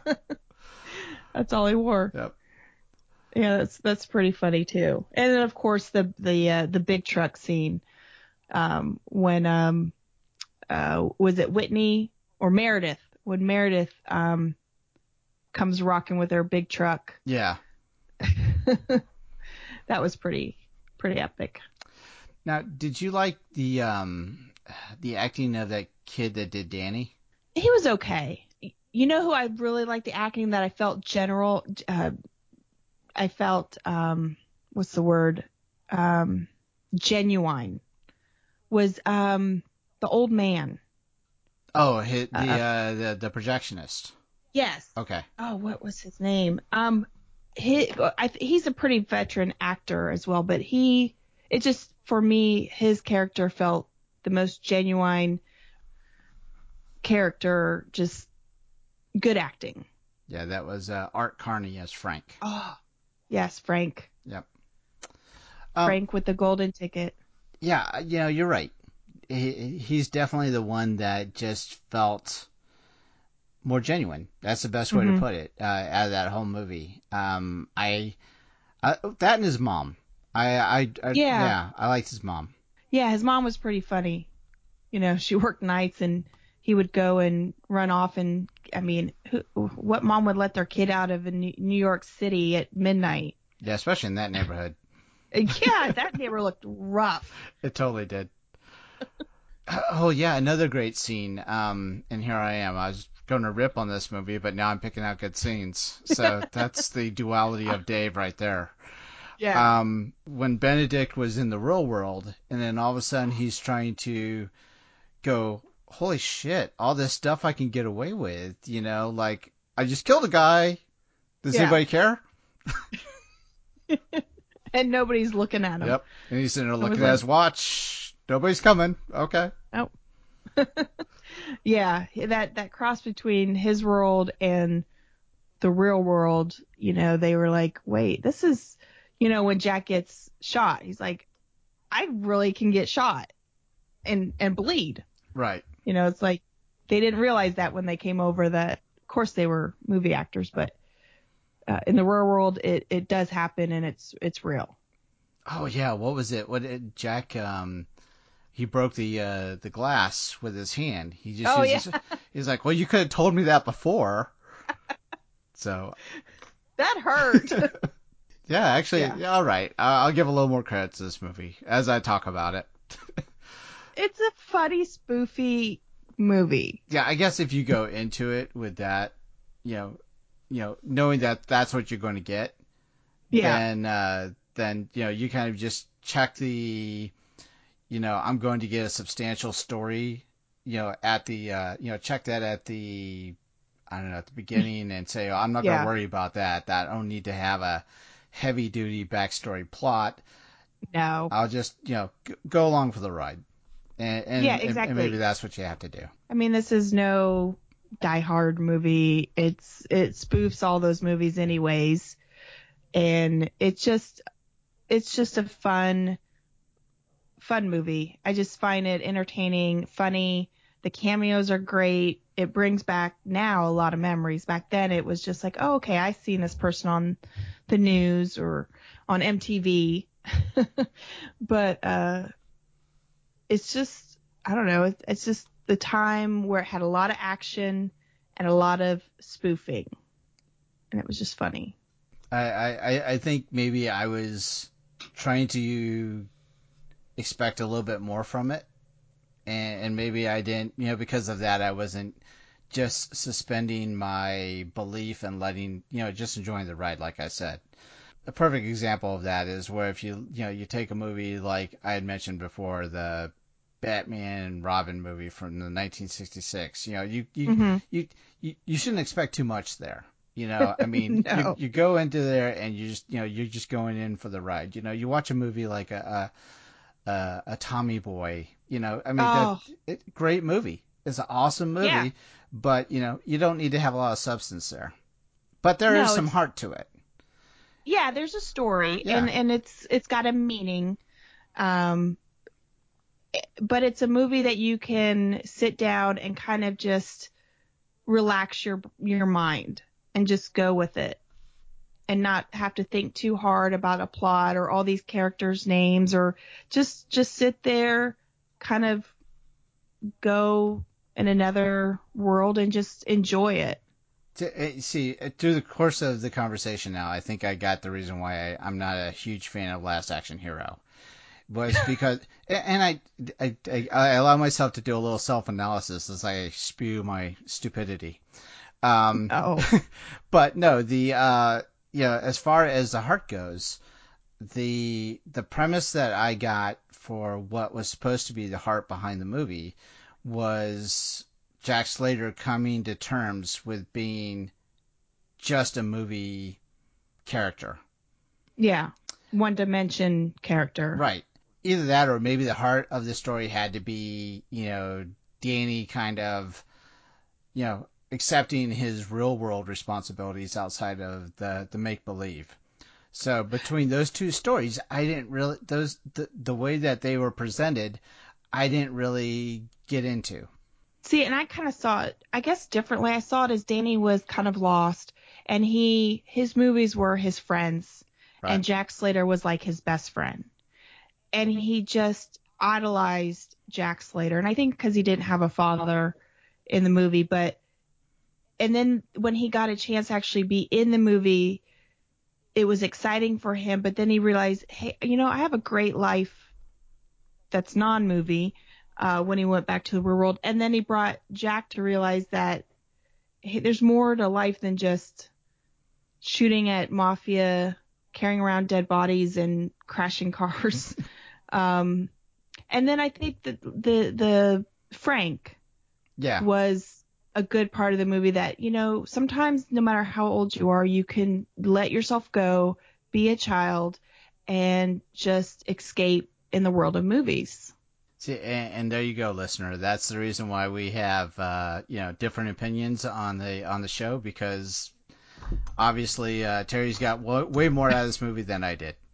That's all he wore. Yep. Yeah, that's that's pretty funny too. And then of course the the uh, the big truck scene, um, when um, uh, was it Whitney or Meredith? When Meredith um comes rocking with her big truck. Yeah. That was pretty pretty epic. Now, did you like the um the acting of that kid that did Danny? He was okay. You know who I really liked the acting that I felt general. Uh, I felt um, what's the word? Um, genuine. Was um the old man. Oh, hit the Uh, uh, the the projectionist. Yes. Okay. Oh, what was his name? Um, he I, he's a pretty veteran actor as well, but he it just for me his character felt the most genuine character, just good acting. Yeah, that was uh, Art Carney as Frank. Oh, yes, Frank. Yep. Um, Frank with the golden ticket. Yeah, you know, you're right. He, he's definitely the one that just felt more genuine. That's the best way Mhm. to put it. Uh, out of that whole movie, um, I, I that and his mom. I, I, I Yeah. yeah, I liked his mom. Yeah, his mom was pretty funny. You know, she worked nights and he would go and run off, and I mean, who, what mom would let their kid out of New New York City at midnight? Yeah, especially in that neighborhood. Yeah, that neighbor looked rough. It totally did. Oh yeah, another great scene. Um, and here I am. I was going to rip on this movie, but now I'm picking out good scenes. So that's the duality of Dave right there. Yeah. Um, when Benedict was in the real world, and then all of a sudden he's trying to go, holy shit, all this stuff I can get away with, you know, like, I just killed a guy. Does Yeah. anybody care? And nobody's looking at him. Yep. And he's sitting there I was looking like- at his watch. Nobody's coming. Okay. Oh. Yeah, that that cross between his world and the real world, you know, they were like, wait, this is, you know, when Jack gets shot, he's like, I really can get shot and and bleed. Right. You know, it's like they didn't realize that when they came over that, of course, they were movie actors, but uh, in the real world, it, it does happen and it's it's real. Oh yeah, what was it? What did Jack? Um, he broke the uh, the glass with his hand. He just Oh, uses, yeah. He's like, well, you could have told me that before. So that hurt. yeah, actually, Yeah. yeah, all right. I'll, I'll give a little more credit to this movie as I talk about it. It's a funny, spoofy movie. Yeah, I guess if you go into it with that, you know, you know, knowing that that's what you're going to get, Yeah. then uh, then you know you kind of just check the, you know, I'm going to get a substantial story, you know, at the uh, you know check that at the, I don't know, at the beginning and say, oh, I'm not going Yeah. to worry about that. That I don't need to have a heavy duty backstory plot. No. I'll just, you know, g- go along for the ride. And, and, Yeah, and- exactly. and maybe that's what you have to do. I mean, this is no Die Hard movie. It's it spoofs all those movies anyways, and it's just it's just a fun fun movie. I just find it entertaining, funny. The cameos are great. It brings back now a lot of memories. Back then, it was just like, oh, okay, I've seen this person on the news or on M T V, but uh, it's just I don't know. It's, it's just the time where it had a lot of action and a lot of spoofing, and it was just funny. I, I, I think maybe I was trying to expect a little bit more from it, and, and maybe I didn't, you know, because of that, I wasn't just suspending my belief and letting, you know, just enjoying the ride, like I said. A perfect example of that is where if you, you know, you take a movie like I had mentioned before, the Batman and Robin movie from the nineteen sixty-six, you know, you, you, Mm-hmm. you, you, you shouldn't expect too much there. You know, I mean, No. you, you go into there and you just, you know, you're just going in for the ride. You know, you watch a movie like a, a, a, a Tommy Boy, you know, I mean, Oh. that it, great movie. It's an awesome movie, Yeah. but, you know, you don't need to have a lot of substance there. But there No, is some it's- heart to it. Yeah, there's a story, Yeah. and and it's it's got a meaning. Um, but it's a movie that you can sit down and kind of just relax your your mind and just go with it and not have to think too hard about a plot or all these characters' names, or just just sit there, kind of go in another world and just enjoy it. To, uh, see, uh, through the course of the conversation now, I think I got the reason why I, I'm not a huge fan of Last Action Hero. Was because, and I, I, I, I allow myself to do a little self-analysis as I spew my stupidity. Um, Oh. But no, the, uh, you know, as far as the heart goes, the, the premise that I got for what was supposed to be the heart behind the movie was Jack Slater coming to terms with being just a movie character. Yeah. One dimension character. Right. Either that or maybe the heart of the story had to be, you know, Danny kind of, you know, accepting his real world responsibilities outside of the, the make believe. So between those two stories, I didn't really, those, the, the way that they were presented, I didn't really get into. See, and I kind of saw it, I guess, differently. I saw it as Danny was kind of lost, and he, his movies were his friends, Right. and Jack Slater was like his best friend. And he just idolized Jack Slater. And I think because he didn't have a father in the movie, but, and then when he got a chance to actually be in the movie, it was exciting for him, but then he realized, hey, you know, I have a great life that's non-movie, uh, when he went back to the real world. And then he brought Jack to realize that, hey, there's more to life than just shooting at mafia, carrying around dead bodies, and crashing cars. um, and then I think that the, the Frank Yeah. was a good part of the movie, that, you know, sometimes no matter how old you are, you can let yourself go, be a child, and just escape in the world of movies. See, and, and there you go, listener. That's the reason why we have, uh, you know, different opinions on the on the show, because obviously uh, Terry's got w- way more out of this movie than I did.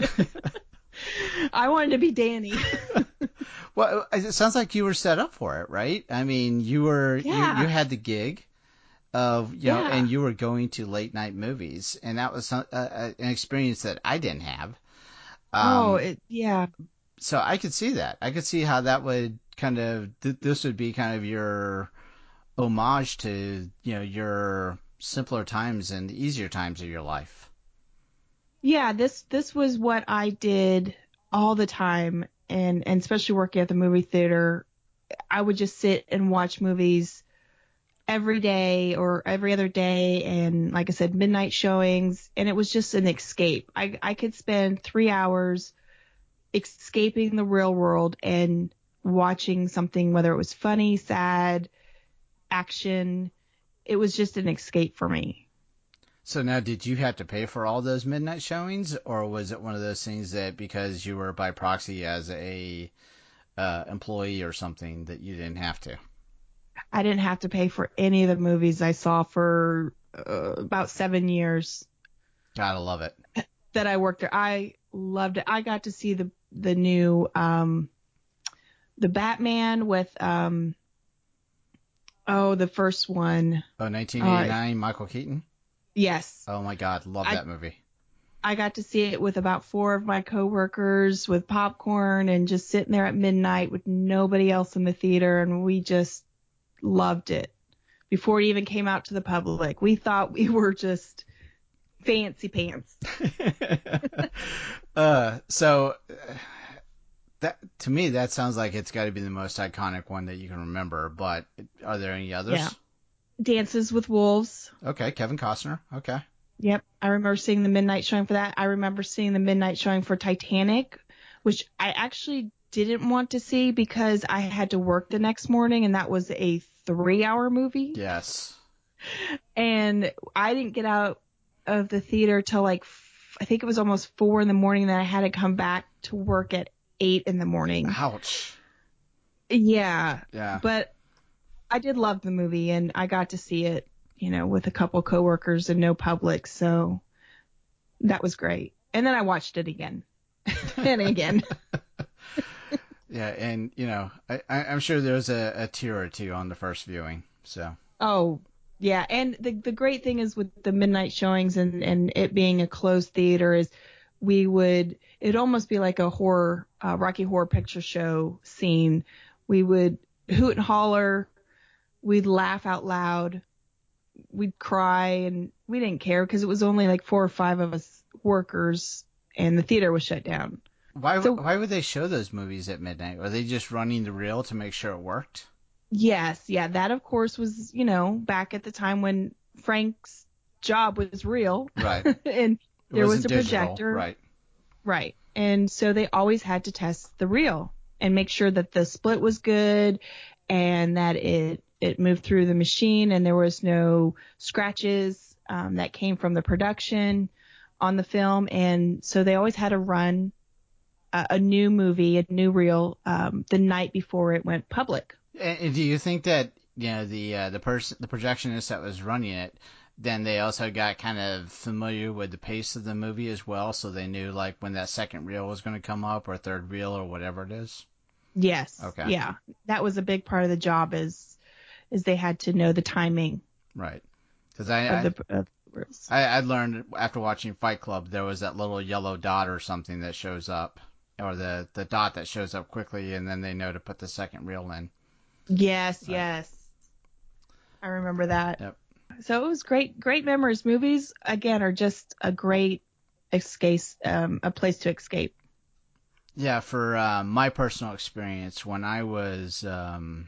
I wanted to be Danny. Well, it sounds like you were set up for it, right? I mean, you were Yeah. you, you had the gig of, you know, Yeah. and you were going to late night movies, and that was some, uh, an experience that I didn't have. Um, oh, it, yeah. So I could see that. I could see how that would kind of, th- this would be kind of your homage to, you know, your simpler times and easier times of your life. Yeah, this this was what I did all the time, and, and especially working at the movie theater. I would just sit and watch movies every day or every other day, and like I said, midnight showings, and it was just an escape. I, I could spend three hours escaping the real world and watching something, whether it was funny, sad, action. It was just an escape for me. So now, did you have to pay for all those midnight showings, or was it one of those things that because you were by proxy as a uh, employee or something that you didn't have to? I didn't have to pay for any of the movies I saw for uh, about seven years. Gotta love it. That I worked there. I loved it. I got to see the the new um, the Batman with um, oh the first one. Oh, nineteen eighty-nine, uh, Michael Keaton. Yes. Oh my God, love I, that movie. I got to see it with about four of my coworkers with popcorn and just sitting there at midnight with nobody else in the theater, and we just loved it before it even came out to the public. We thought we were just fancy pants. uh, so that to me that sounds like it's got to be the most iconic one that you can remember. But are there any others? Yeah. Dances with Wolves. Okay, Kevin Costner. Okay. Yep, I remember seeing the midnight showing for that. I remember seeing the midnight showing for Titanic, which I actually didn't want to see because I had to work the next morning, and that was a three-hour movie. Yes. And I didn't get out of the theater till like, I think it was almost four in the morning, that I had to come back to work at eight in the morning. Ouch. Yeah. Yeah. But I did love the movie, and I got to see it, you know, with a couple coworkers and no public, so that was great. And then I watched it again and again. Yeah, and you know, I, I'm sure there was a, a tear or two on the first viewing. So. Oh, yeah, and the the great thing is with the midnight showings and and it being a closed theater is we would it'd almost be like a horror uh, Rocky Horror Picture Show scene. We would hoot and holler. We'd laugh out loud, we'd cry, and we didn't care because it was only like four or five of us workers, and the theater was shut down. Why so, why would they show those movies at midnight? Were they just running the reel to make sure it worked? Yes, yeah, that of course was, you know, back at the time when Frank's job was real. Right. And there was a digital, projector. Right. Right. And so they always had to test the reel and make sure that the split was good and that it it moved through the machine and there was no scratches um, that came from the production on the film. And so they always had to run a, a new movie, a new reel, um, the night before it went public. And do you think that, you know, the uh, the person, the projectionist that was running it, then they also got kind of familiar with the pace of the movie as well, so they knew like when that second reel was going to come up or third reel or whatever it is? Yes. Okay. Yeah, that was a big part of the job is is they had to know the timing. Right. Because I of I, the, of the reels. I I learned after watching Fight Club there was that little yellow dot or something that shows up, or the the dot that shows up quickly, and then they know to put the second reel in. Yes, right. yes. I remember that. Yep. So it was great, great memories. Movies, again, are just a great escape, um, a place to escape. Yeah, for uh, my personal experience, when I was, um,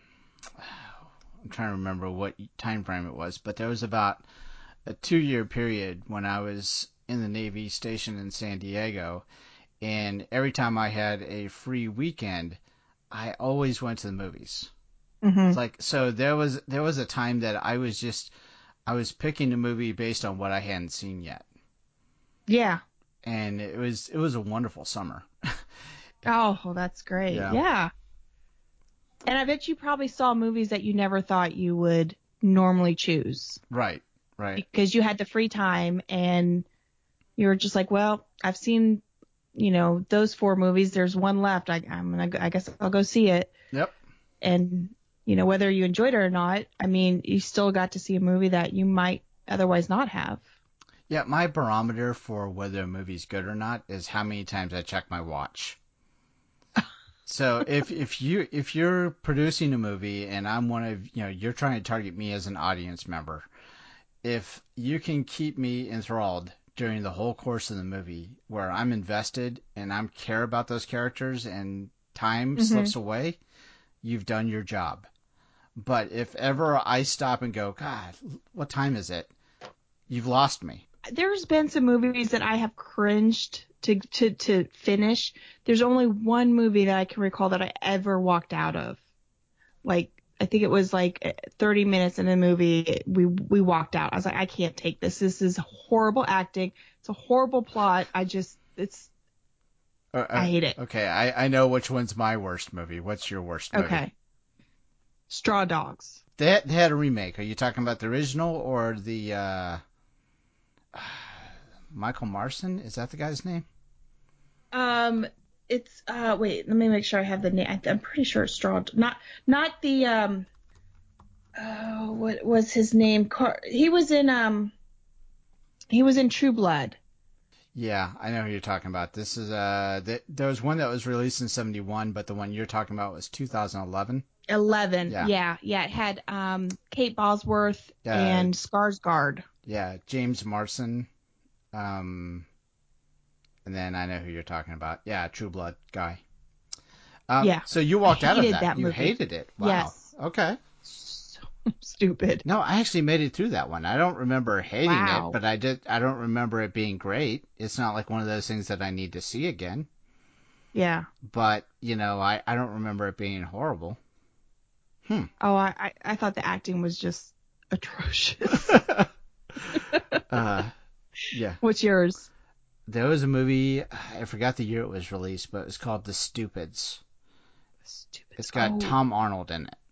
I'm trying to remember what time frame it was, but there was about a two-year period when I was in the Navy station in San Diego, and every time I had a free weekend, I always went to the movies. Mm-hmm. It's like, so there was there was a time that I was just I was picking a movie based on what I hadn't seen yet. Yeah. And it was it was a wonderful summer. Oh, well, that's great. Yeah. yeah. And I bet you probably saw movies that you never thought you would normally choose. Right. Right. Because you had the free time and you were just like, well, I've seen, you know, those four movies. There's one left. I, I'm gonna. I guess I'll go see it. Yep. And you know, whether you enjoyed it or not, I mean, you still got to see a movie that you might otherwise not have. Yeah, my barometer for whether a movie's good or not is how many times I check my watch. So if if you if you're producing a movie and I'm one of you know you're trying to target me as an audience member, if you can keep me enthralled during the whole course of the movie where I'm invested and I care about those characters and time Mhm. slips away, you've done your job. But if ever I stop and go, God, what time is it? You've lost me. There's been some movies that I have cringed to, to, to finish. There's only one movie that I can recall that I ever walked out of. Like, I think it was like thirty minutes in the movie, we we walked out. I was like, I can't take this. This is horrible acting. It's a horrible plot. I just, it's, Uh, uh, I hate it. Okay, I, I know which one's my worst movie. What's your worst movie? Okay. Straw Dogs. They had, they had a remake. Are you talking about the original or the uh, Michael Marson? Is that the guy's name? Um, it's uh wait, let me make sure I have the name. I, I'm pretty sure it's Straw. Not not the um. Oh, what was his name? Car- he was in um. He was in True Blood. Yeah, I know who you're talking about. This is uh, th- there was one that was released in seventy-one, but the one you're talking about was two thousand eleven. Eleven. Yeah. Yeah, yeah. It had um Kate Bosworth Uh, and Skarsgård. Yeah, James Marsden. Um, and then I know who you're talking about. Yeah, True Blood guy. Um, Yeah. So you walked I out of hated that. that You movie. hated it. Wow. Yes. Okay. So stupid. No, I actually made it through that one. I don't remember hating Wow. it, but I did. I don't remember it being great. It's not like one of those things that I need to see again. Yeah. But you know, I, I don't remember it being horrible. Hmm. Oh, I, I I thought the acting was just atrocious. uh, yeah. What's yours? There was a movie. I forgot the year it was released, but it was called The Stupids. Stupids. It's got Oh. Tom Arnold in it.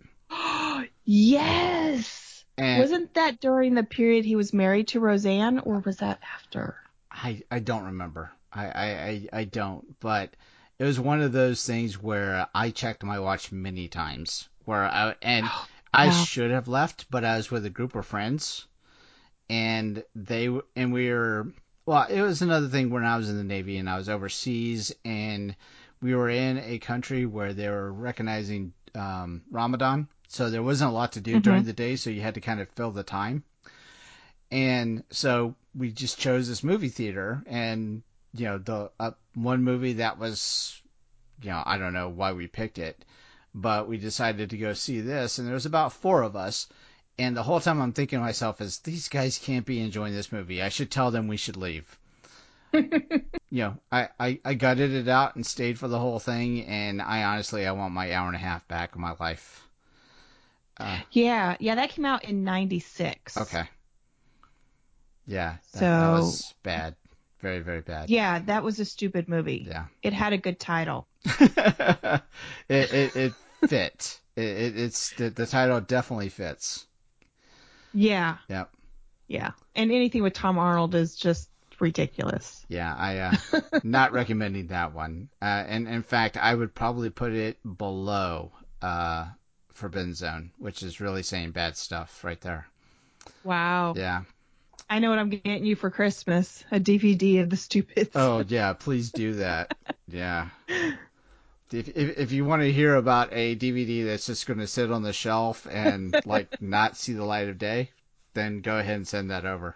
Yes. And Wasn't that during the period he was married to Roseanne, or was that after? I, I don't remember. I, I, I, I don't. But it was one of those things where I checked my watch many times. Where I and I Wow. should have left, but I was with a group of friends, and they and we were. Well, it was another thing when I was in the Navy and I was overseas, and we were in a country where they were recognizing um, Ramadan, so there wasn't a lot to do Mhm. during the day, so you had to kind of fill the time. And so we just chose this movie theater, and you know, the uh, one movie that was, you know, I don't know why we picked it, but we decided to go see this, and there was about four of us. And the whole time I'm thinking to myself is, these guys can't be enjoying this movie. I should tell them we should leave. You know, I, I, I gutted it out and stayed for the whole thing, and I honestly, I want my hour and a half back of my life. Uh, Yeah, yeah, that came out in ninety-six. okay. Yeah, that, So that was bad. Very, very bad. yeah, that was a stupid movie. Yeah. It had a good title. it, it, it fit. It, it, it's the, the title definitely fits. Yeah, Yep. yeah. And anything with Tom Arnold is just ridiculous. Yeah, I uh, not recommending that one. Uh, and in fact, I would probably put it below uh, Forbidden Zone, which is really saying bad stuff right there. Wow. Yeah. I know what I'm getting you for Christmas, a D V D of The Stupids. Oh yeah, please do that. Yeah. If, if if you want to hear about a D V D that's just going to sit on the shelf and like not see the light of day, then go ahead and send that over.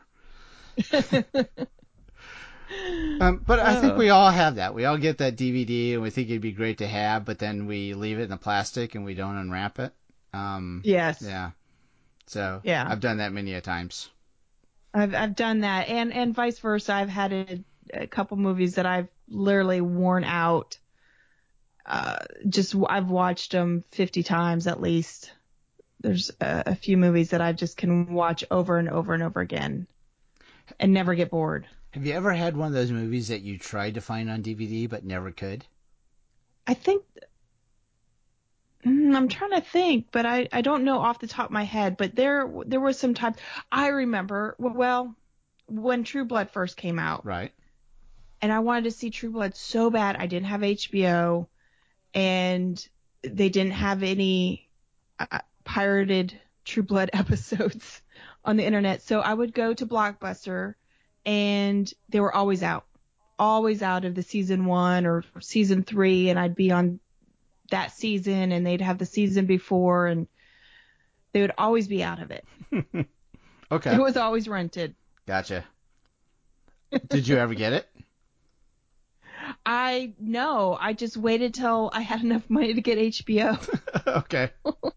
um, but I think we all have that. We all get that D V D and we think it'd be great to have, but then we leave it in the plastic and we don't unwrap it. Um, yes. Yeah. So yeah. I've done that many a times. I've I've done that, and and vice versa. I've had a, a couple movies that I've literally worn out. Uh, just I've watched them fifty times at least. There's a, a few movies that I just can watch over and over and over again, and never get bored. Have you ever had one of those movies that you tried to find on D V D but never could? I think. I'm trying to think, but I, I don't know off the top of my head. But there there was some time. I remember, well, when True Blood first came out. Right. And I wanted to see True Blood so bad. I didn't have H B O, and they didn't have any uh, pirated True Blood episodes on the internet. So I would go to Blockbuster and they were always out, always out of the season one or season three, and I'd be on that season, and they'd have the season before, and they would always be out of it. Okay. It was always rented. Gotcha. Did you ever get it? I no, I just waited till I had enough money to get H B O. Okay.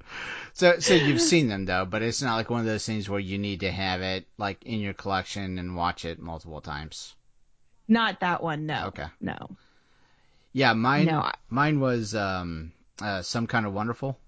So so you've seen them though, but it's not like one of those things where you need to have it like in your collection and watch it multiple times. Not that one, no. Okay. No. Yeah, mine No, I- mine was um uh, Some Kind of Wonderful,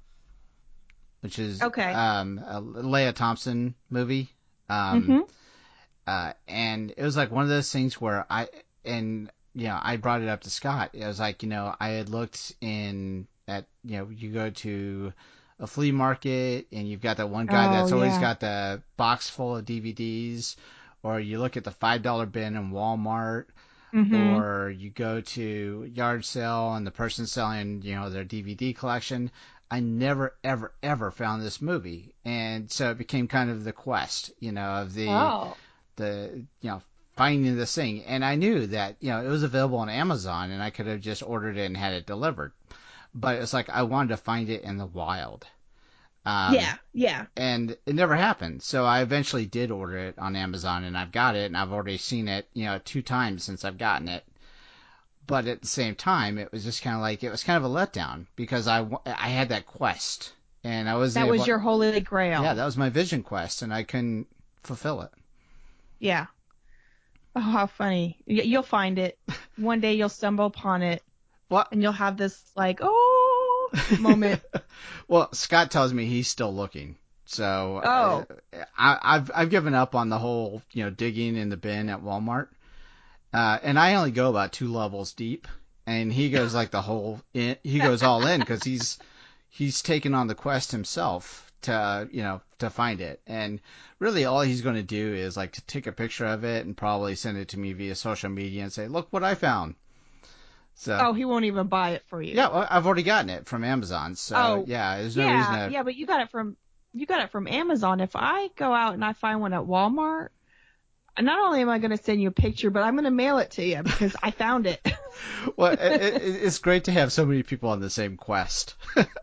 which is Okay. um a Leah Thompson movie. Um Mhm. uh and it was like one of those things where I and you know, I brought it up to Scott. It was like, you know, I had looked in at, you know, you go to a flea market and you've got that one guy Oh, that's always yeah. got the box full of D V Ds, or you look at the five dollar bin in Walmart, Mhm. or you go to yard sale and the person selling, you know, their D V D collection. I never, ever, ever found this movie. And so it became kind of the quest, you know, of the, Oh. the, you know, finding this thing. And I knew that, you know, it was available on Amazon and I could have just ordered it and had it delivered. But it's like I wanted to find it in the wild. Um, yeah, yeah. And it never happened. So I eventually did order it on Amazon and I've got it and I've already seen it, you know, two times since I've gotten it. But at the same time, it was just kind of like, it was kind of a letdown because I, wa- I had that quest and I was That able, was your holy grail. yeah, that was my vision quest and I couldn't fulfill it. Yeah. Oh, how funny. Y- You'll find it. One day you'll stumble upon it. What? And you'll have this, like, oh, moment. Well, Scott tells me he's still looking. So Oh. uh, I, I've I've given up on the whole, you know, digging in the bin at Walmart. Uh, and I only go about two levels deep, and he goes like the whole in, he goes all in because he's he's taken on the quest himself to, you know, to find it. And really all he's going to do is like to take a picture of it and probably send it to me via social media and say, look what I found. So, Oh, he won't even buy it for you. yeah, well, I've already gotten it from Amazon. So Oh, yeah, there's no yeah, reason to. yeah, but you got it from you got it from Amazon. If I go out and I find one at Walmart, not only am I going to send you a picture, but I'm going to mail it to you because I found it. Well, it, it, it's great to have so many people on the same quest.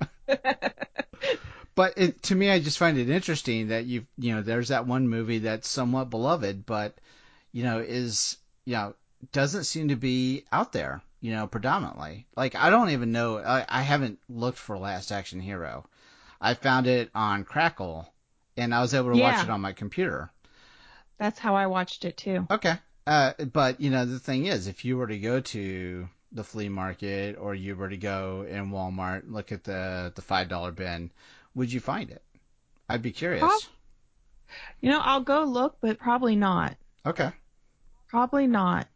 But it, to me, I just find it interesting that you you know there's that one movie that's somewhat beloved, but you know is you know doesn't seem to be out there, you know, predominantly. Like I don't even know. I, I haven't looked for Last Action Hero. I found it on Crackle, and I was able to Yeah. watch it on my computer. That's how I watched it too. Okay. Uh, but, you know, the thing is, if you were to go to the flea market or you were to go in Walmart, look at the, the five dollar bin, would you find it? I'd be curious. Prob- You know, I'll go look, but probably not. Okay. Probably not.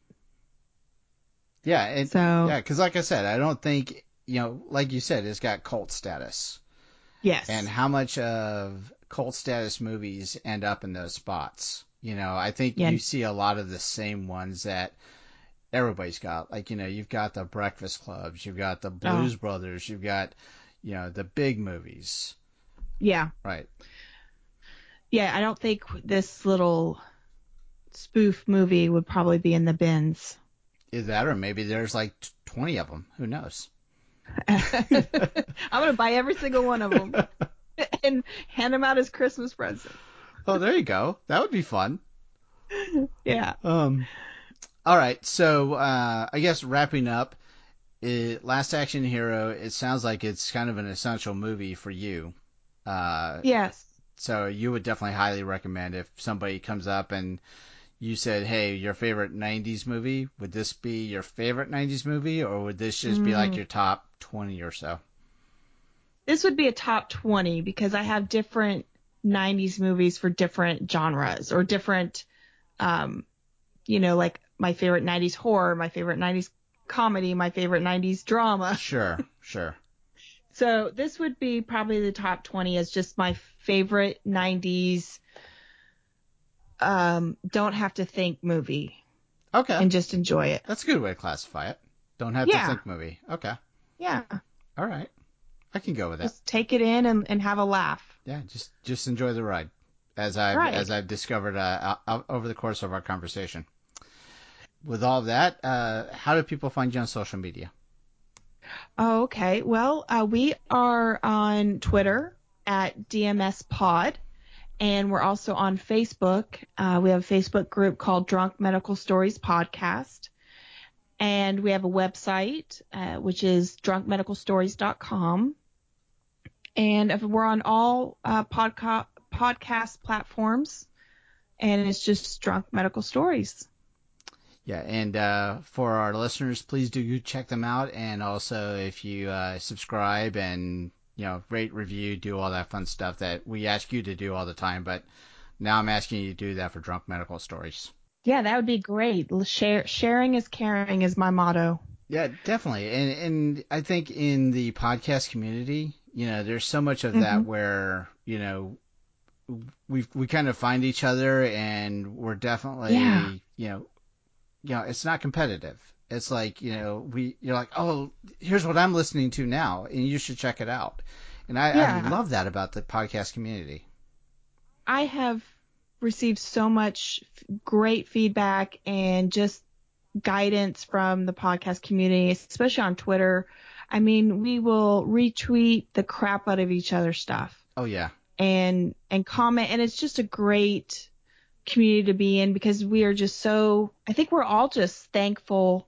Yeah. And, So- yeah, because like I said, I don't think, you know, like you said, it's got cult status. Yes. And how much of cult status movies end up in those spots? You know, I think Yeah. you see a lot of the same ones that everybody's got. Like, you know, you've got the Breakfast Clubs, you've got the Blues Oh. Brothers, you've got, you know, the big movies. Yeah. Right. Yeah, I don't think this little spoof movie would probably be in the bins. Either that or maybe there's like twenty of them. Who knows? I'm going to buy every single one of them and hand them out as Christmas presents. Oh, there you go. That would be fun. Yeah. Um, all right. So, uh, I guess wrapping up, it, Last Action Hero, it sounds like it's kind of an essential movie for you. Uh, Yes. So you would definitely highly recommend if somebody comes up and you said, hey, your favorite nineties movie, would this be your favorite nineties movie or would this just be like Mm. your top twenty or so? This would be a top twenty because I have different nineties movies for different genres or different, um, you know, like my favorite nineties horror, my favorite nineties comedy, my favorite nineties drama. Sure, sure. So this would be probably the top twenty as just my favorite nineties um, don't have to think movie. Okay. And just enjoy it. That's a good way to classify it. Don't have Yeah. to think movie. Okay. Yeah. All right. I can go with that. Just take it in and, and have a laugh. Yeah, just just enjoy the ride. as I've Right. as I've discovered uh, uh, over the course of our conversation. With all of that, uh, how do people find you on social media? Oh, okay. Well, uh, we are on Twitter at D M S Pod, and we're also on Facebook. Uh, we have a Facebook group called Drunk Medical Stories Podcast, and we have a website, uh, which is drunk medical stories dot com. And if we're on all uh, podca- podcast platforms, and it's just Drunk Medical Stories. Yeah, and uh, for our listeners, please do check them out. And also, if you uh, subscribe and you know rate, review, do all that fun stuff that we ask you to do all the time, but now I'm asking you to do that for Drunk Medical Stories. Yeah, that would be great. Share, sharing is caring is my motto. Yeah, definitely. And and I think in the podcast community, you know, there's so much of that Mhm. where, you know, we we kind of find each other and we're definitely, Yeah. you know, you know, it's not competitive. It's like, you know, we you're like, "Oh, here's what I'm listening to now, and you should check it out." And I, Yeah. I love that about the podcast community. I have received so much f- great feedback and just guidance from the podcast community, especially on Twitter. I mean, we will retweet the crap out of each other's stuff Oh yeah. and and comment, and it's just a great community to be in because we are just so, I think we're all just thankful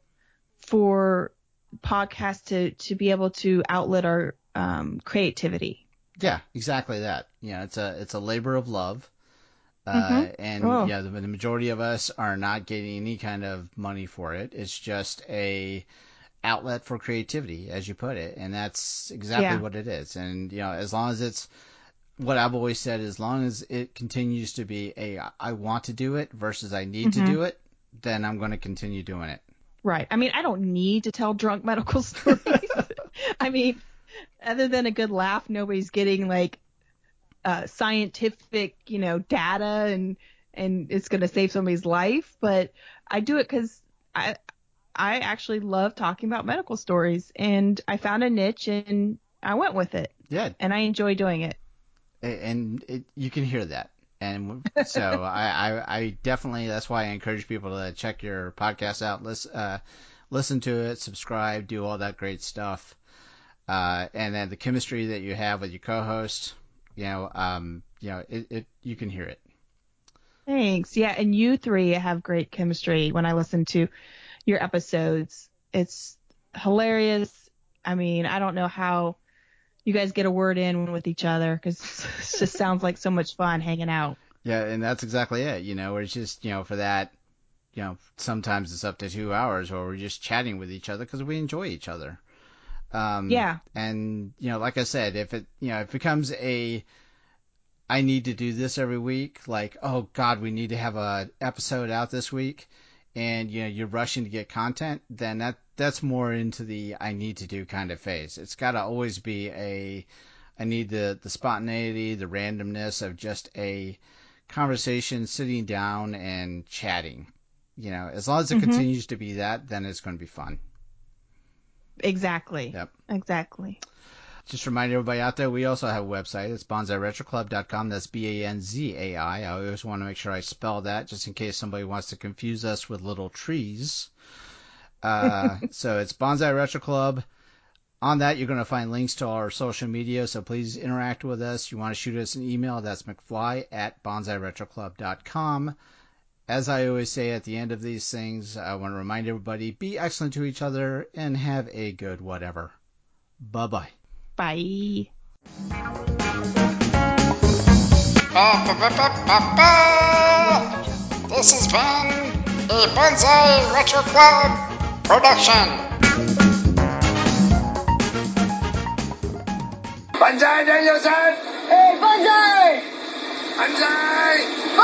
for podcasts to to be able to outlet our um, creativity. Yeah, exactly that. You know, it's a it's a labor of love. Uh, Mhm. and Oh. yeah, the, the majority of us are not getting any kind of money for it. It's just a outlet for creativity, as you put it, and that's exactly Yeah. what it is. And you know, as long as it's what I've always said, as long as it continues to be a I want to do it versus I need Mhm. to do it, then I'm going to continue doing it. Right. I mean, I don't need to tell drunk medical stories. I mean, other than a good laugh, nobody's getting like uh, scientific, you know, data and and it's going to save somebody's life. But I do it because I I actually love talking about medical stories, and I found a niche and I went with it. Yeah. And I enjoy doing it. And it, you can hear that. And so I, I, I definitely, that's why I encourage people to check your podcast out, listen, uh, listen to it, subscribe, do all that great stuff. Uh, and then the chemistry that you have with your co-host, you know, um, you know, it, it, you can hear it. Thanks. Yeah, and you three have great chemistry when I listen to your episodes. It's hilarious. I mean, I don't know how you guys get a word in with each other because it just sounds like so much fun hanging out. Yeah, and that's exactly it. You know, where it's just, you know, for that, you know, sometimes it's up to two hours where we're just chatting with each other because we enjoy each other. Um, Yeah. And, you know, like I said, if it, you know, it becomes a, I need to do this every week, like, oh God, we need to have a episode out this week, and, you know, you're rushing to get content, then that, that's more into the I need to do kind of phase. It's got to always be a, I need the, the spontaneity, the randomness of just a conversation, sitting down and chatting. You know, as long as it Mhm. continues to be that, then it's going to be fun. Exactly. Yep. Exactly. Just remind everybody out there, we also have a website. It's banzai retro club dot com. That's B A N Z A I. I always want to make sure I spell that just in case somebody wants to confuse us with little trees. Uh, so it's Banzai Retro Club. On that, you're going to find links to our social media, so please interact with us. You want to shoot us an email, that's mcfly at banzai retro club dot com. As I always say at the end of these things, I want to remind everybody, be excellent to each other and have a good whatever. Bye-bye. Bye. This has been a Banzai Retro Club production. Banzai, Danielson! Hey, Banzai! Banzai!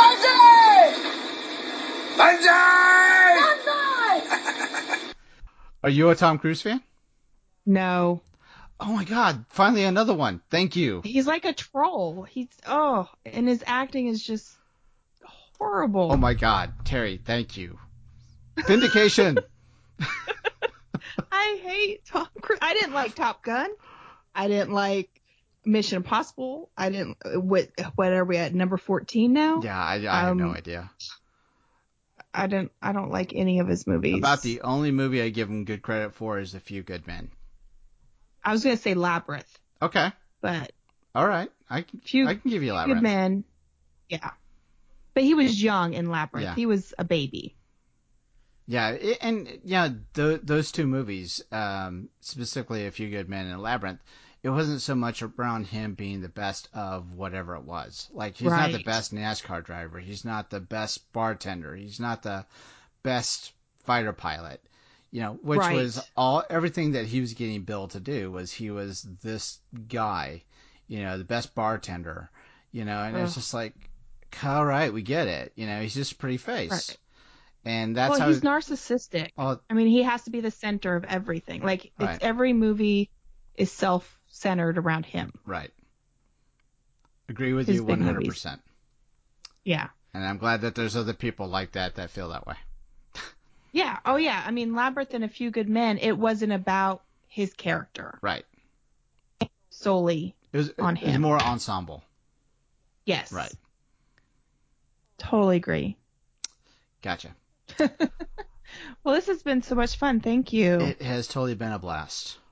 Banzai! Banzai! Banzai! Are you a Tom Cruise fan? No. Oh my God! Finally, another one. Thank you. He's like a troll. He's oh, and his acting is just horrible. Oh my God, Terry! Thank you. Vindication. I hate Tom Cruise. I didn't like Top Gun. I didn't like Mission Impossible. I didn't. What? What are we at? Number fourteen now? Yeah, I, I have Um, no idea. I don't. I don't like any of his movies. About the only movie I give him good credit for is A Few Good Men. I was gonna say Labyrinth, Okay. but All right. I can, Few, I can give you Few Labyrinth. Good Men. Yeah, but he was young in Labyrinth. Yeah. He was a baby. Yeah, it, and yeah, th- those two movies, um, specifically A Few Good Men and Labyrinth, it wasn't so much around him being the best of whatever it was. Like, he's not the Right. best NASCAR driver. He's not the best bartender. He's not the best fighter pilot. You know, which Right. was all everything that he was getting billed to do was he was this guy, you know, the best bartender, you know, and it's Ugh. just like, all right, we get it. You know, he's just a pretty face. Right. And that's well, how he's narcissistic. Oh. I mean, he has to be the center of everything. Like, it's Right. every movie is self-centered around him. Right. Agree with His you big one hundred percent. Yeah. And I'm glad that there's other people like that that feel that way. Yeah. Oh, yeah. I mean, Labyrinth and A Few Good Men, it wasn't about his character Right. solely It was, on it was him. more ensemble. Yes. Right. Totally agree. Gotcha. Well, this has been so much fun. Thank you. It has totally been a blast.